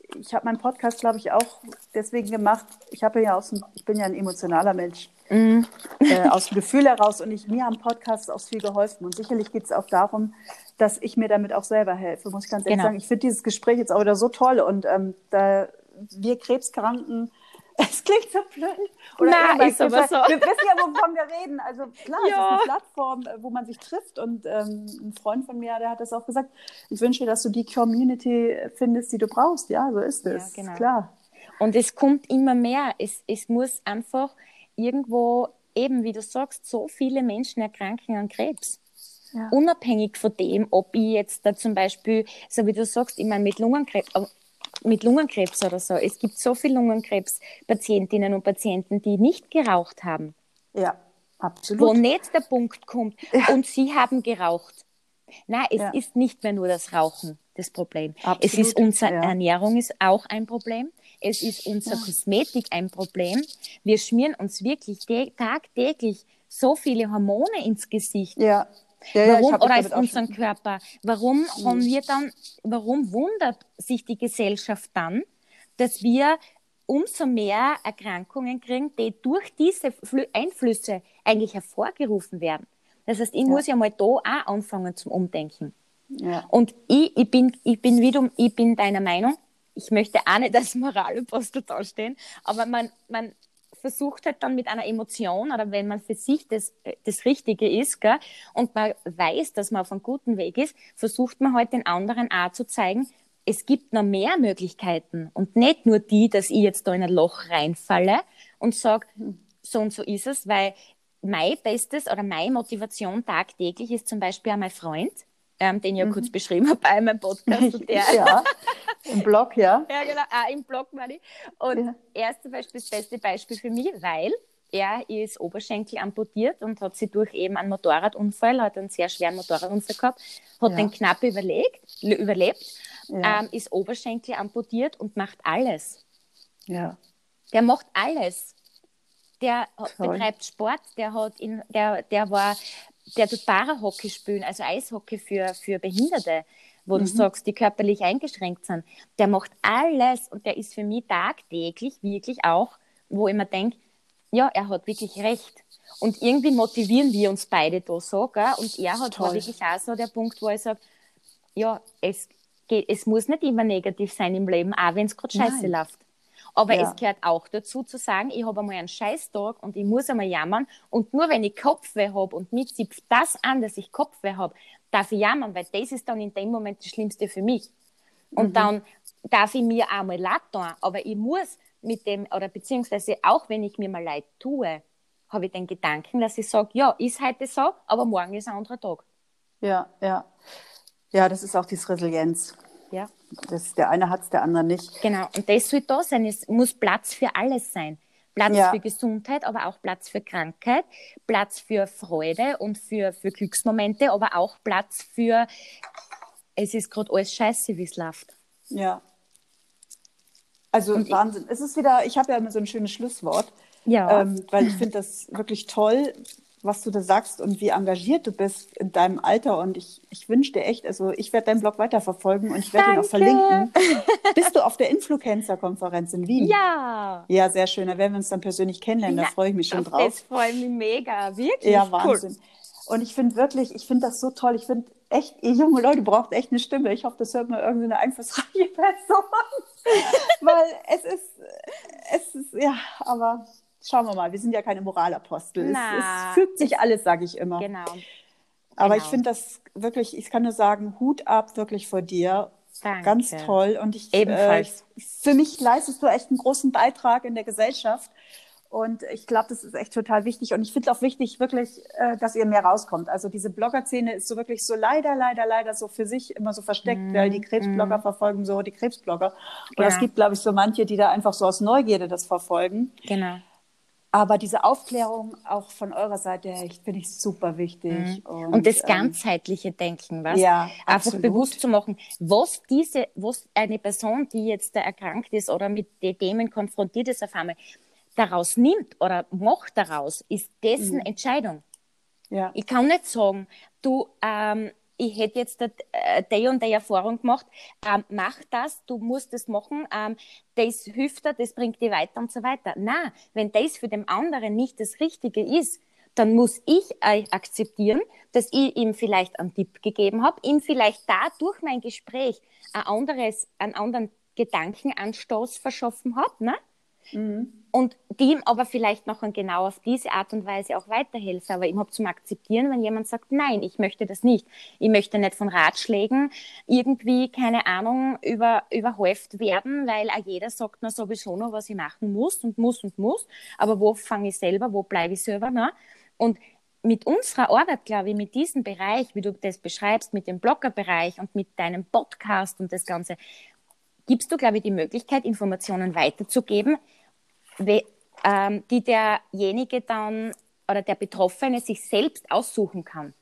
ich habe meinen Podcast, glaube ich, auch deswegen gemacht. Ich bin ja ein emotionaler Mensch. Aus dem Gefühl heraus und mir haben Podcasts auch viel geholfen. Und sicherlich geht es auch darum, dass ich mir damit auch selber helfe, muss ich ganz ehrlich sagen. Ich finde dieses Gespräch jetzt auch wieder so toll und wir Krebskranken, es klingt so blöd. Oder ist aber so. Wir wissen ja, wovon wir reden. Also klar, es ist eine Plattform, wo man sich trifft und ein Freund von mir, der hat das auch gesagt, ich wünsche dir, dass du die Community findest, die du brauchst. Ja, so ist es, genau. Klar. Und es kommt immer mehr. Es muss einfach irgendwo, eben wie du sagst, so viele Menschen erkranken an Krebs. Ja. Unabhängig von dem, ob ich jetzt da zum Beispiel, so wie du sagst, ich meine mit Lungenkrebs oder so. Es gibt so viele Lungenkrebspatientinnen und Patienten, die nicht geraucht haben. Ja, absolut. Wo nicht der Punkt kommt, und sie haben geraucht. Nein, es ist nicht mehr nur das Rauchen das Problem. Absolut. Es ist unsere Ernährung ist auch ein Problem. Es ist unsere Kosmetik ein Problem. Wir schmieren uns wirklich tagtäglich so viele Hormone ins Gesicht. Ja. Warum, oder auf unseren Körper? Warum wundert sich die Gesellschaft dann, dass wir umso mehr Erkrankungen kriegen, die durch diese Einflüsse eigentlich hervorgerufen werden? Das heißt, ich muss ja mal da auch anfangen zum Umdenken. Ja. Und ich bin deiner Meinung, ich möchte auch nicht als Moralapostel dastehen, aber man versucht halt dann mit einer Emotion oder wenn man für sich das Richtige ist, gell, und man weiß, dass man auf einem guten Weg ist, versucht man halt den anderen auch zu zeigen, es gibt noch mehr Möglichkeiten und nicht nur die, dass ich jetzt da in ein Loch reinfalle und sage, so und so ist es, weil mein Bestes oder meine Motivation tagtäglich ist zum Beispiel auch mein Freund, den ich ja kurz beschrieben habe bei meinem Podcast. Und ja, im Blog, ja. Ja, genau, auch im Blog, meine ich. Und er ist zum Beispiel das beste Beispiel für mich, weil er ist Oberschenkel amputiert und hat sich durch eben einen Motorradunfall, hat einen sehr schweren Motorradunfall gehabt, hat den knapp überlebt, ist Oberschenkel amputiert und macht alles. Ja. Der macht alles. Der betreibt Sport, der tut Parahockey spielen, also Eishockey für Behinderte, wo du sagst, die körperlich eingeschränkt sind. Der macht alles und der ist für mich tagtäglich wirklich auch, wo ich mir denke, ja, er hat wirklich recht. Und irgendwie motivieren wir uns beide da so, gell? Und er war wirklich auch so der Punkt, wo ich sage, ja, es muss nicht immer negativ sein im Leben, auch wenn es gerade scheiße läuft. Aber es gehört auch dazu zu sagen, ich habe einmal einen Scheißtag und ich muss einmal jammern und nur wenn ich Kopfweh habe und mich zipft das an, dass ich Kopfweh habe, darf ich jammern, weil das ist dann in dem Moment das Schlimmste für mich. Und dann darf ich mir auch mal leid tun, aber ich muss mit dem, oder beziehungsweise auch wenn ich mir mal leid tue, habe ich den Gedanken, dass ich sage, ja, ist heute so, aber morgen ist ein anderer Tag. Ja, ja. Ja, das ist auch diese Resilienz. Ja. Der eine hat es, der andere nicht. Genau, und das soll da sein. Es muss Platz für alles sein. Platz für Gesundheit, aber auch Platz für Krankheit, Platz für Freude und für Glücksmomente, aber auch Platz für, es ist gerade alles scheiße, wie es läuft. Ja. Also und Wahnsinn. Es ist wieder, ich habe ja immer so ein schönes Schlusswort, weil ich finde das wirklich toll, was du da sagst und wie engagiert du bist in deinem Alter. Und ich wünsche dir echt, also ich werde deinen Blog weiterverfolgen und ich werde ihn auch verlinken. Bist du auf der Influencer-Konferenz in Wien? Ja. Ja, sehr schön. Da werden wir uns dann persönlich kennenlernen. Da freue ich mich schon drauf. Das freut mich mega. Wirklich ja, Wahnsinn. Cool. Und ich finde das so toll. Ich finde echt, ihr junge Leute braucht echt eine Stimme. Ich hoffe, das hört mal irgendeine einflussreiche Person. Weil es ist, ja, aber... Schauen wir mal, wir sind ja keine Moralapostel. Es fügt sich alles, sage ich immer. Genau. Aber ich finde das wirklich, ich kann nur sagen, Hut ab wirklich vor dir. Danke. Ganz toll. Und ebenfalls. Für mich leistest du echt einen großen Beitrag in der Gesellschaft. Und ich glaube, das ist echt total wichtig. Und ich finde es auch wichtig, wirklich, dass ihr mehr rauskommt. Also diese Blogger-Szene ist so wirklich so leider so für sich immer so versteckt, weil die Krebsblogger verfolgen so die Krebsblogger. Und es gibt, glaube ich, so manche, die da einfach so aus Neugierde das verfolgen. Genau. Aber diese Aufklärung auch von eurer Seite her, finde ich super wichtig. Und das ganzheitliche Denken, was? Ja, einfach bewusst zu machen, was eine Person, die jetzt erkrankt ist oder mit den Themen konfrontiert ist auf einmal, daraus nimmt oder macht daraus, ist dessen Entscheidung. Ja. Ich kann nicht sagen, du, ich hätte jetzt die und die Erfahrung gemacht, mach das, du musst das machen, das hilft dir, das bringt dich weiter und so weiter. Nein, wenn das für den anderen nicht das Richtige ist, dann muss ich akzeptieren, dass ich ihm vielleicht einen Tipp gegeben habe, ihm vielleicht dadurch mein Gespräch einen anderen Gedankenanstoß verschaffen habe, ne? Und die ihm aber vielleicht noch genau auf diese Art und Weise auch weiterhelfen. Aber ich habe zum Akzeptieren, wenn jemand sagt, nein, ich möchte das nicht. Ich möchte nicht von Ratschlägen irgendwie, keine Ahnung, überhäuft werden, weil auch jeder sagt na sowieso noch, was ich machen muss und muss und muss. Aber wo fange ich selber, wo bleibe ich selber? Ne? Und mit unserer Arbeit, glaube ich, mit diesem Bereich, wie du das beschreibst, mit dem Bloggerbereich und mit deinem Podcast und das Ganze, gibst du, glaube ich, die Möglichkeit, Informationen weiterzugeben, die derjenige dann oder der Betroffene sich selbst aussuchen kann.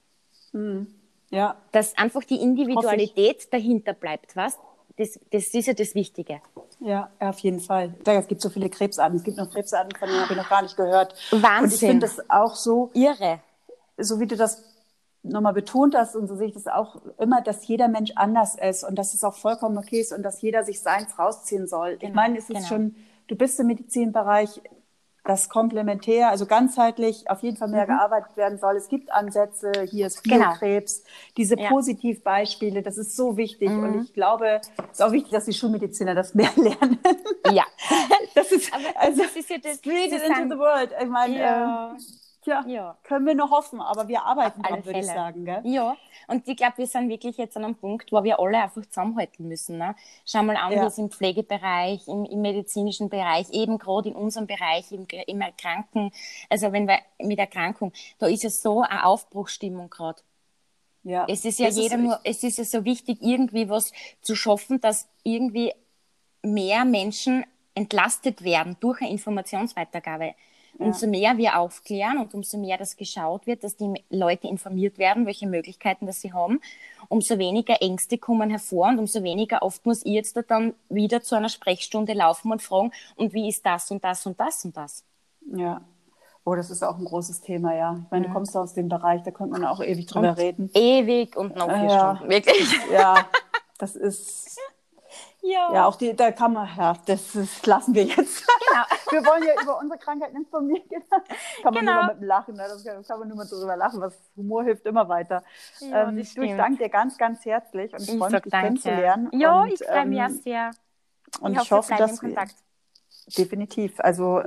Ja. Dass einfach die Individualität dahinter bleibt, was? Das ist ja das Wichtige. Ja, auf jeden Fall. Es gibt so viele Krebsarten. Es gibt noch Krebsarten, von denen habe ich noch gar nicht gehört. Wahnsinn. Und ich finde das auch so irre. So wie du das nochmal betont hast, und so sehe ich das auch immer, dass jeder Mensch anders ist und dass es auch vollkommen okay ist und dass jeder sich seins rausziehen soll. Genau, ich meine, es ist schon, du bist im Medizinbereich, das komplementär, also ganzheitlich auf jeden Fall mehr gearbeitet werden soll. Es gibt Ansätze, hier ist Biokrebs, diese Positivbeispiele, das ist so wichtig. Und ich glaube, es ist auch wichtig, dass die Schulmediziner das mehr lernen. Ja. Das ist, also, das ist ja das Street it into the world. Ich meine, können wir nur hoffen, aber wir arbeiten dran, würde ich sagen. Gell? Ja, und ich glaube, wir sind wirklich jetzt an einem Punkt, wo wir alle einfach zusammenhalten müssen. Ne? Schau mal an, wie es im Pflegebereich, im medizinischen Bereich, eben gerade in unserem Bereich, im Erkranken, also wenn wir mit Erkrankung, da ist ja so eine Aufbruchsstimmung gerade. Ja. Es ist ja es ist ja so wichtig, irgendwie was zu schaffen, dass irgendwie mehr Menschen entlastet werden durch eine Informationsweitergabe. Umso mehr wir aufklären und umso mehr das geschaut wird, dass die Leute informiert werden, welche Möglichkeiten das sie haben, umso weniger Ängste kommen hervor und umso weniger oft muss ich jetzt dann wieder zu einer Sprechstunde laufen und fragen, und wie ist das und das und das und das? Ja, das ist auch ein großes Thema, ja. Ich meine, du kommst aus dem Bereich, da könnte man auch ewig drüber reden. Ewig und noch 4 Stunden, wirklich. Ja, das ist... Ja, auch da kann man, das lassen wir jetzt. Genau. Wir wollen ja über unsere Krankheiten informieren. Kann man nur mal mit dem Lachen, ne? Das kann man nur mal drüber lachen, Humor hilft immer weiter. Ja, ich danke dir ganz, ganz herzlich und ich freue mich, dich kennenzulernen. Ja, ich freue mich auch sehr. Und ich hoffe, dass wir definitiv, also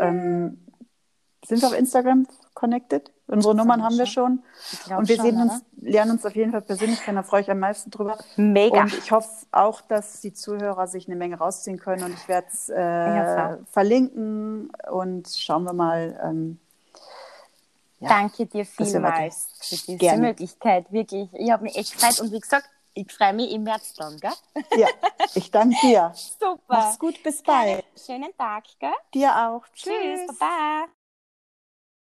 sind wir auf Instagram connected? Unsere Nummern haben wir schon. Und wir lernen uns auf jeden Fall persönlich kennen, da freue ich am meisten drüber. Mega. Und ich hoffe auch, dass die Zuhörer sich eine Menge rausziehen können. Und ich werde es verlinken und schauen wir mal. Danke dir vielmals für diese Möglichkeit. Wirklich, ich habe mich echt gefreut. Und wie gesagt, ich freue mich im März dann, gell? Ja, ich danke dir. Super. Mach's gut, bis bald. Schönen Tag, gell? Dir auch. Tschüss. Baba.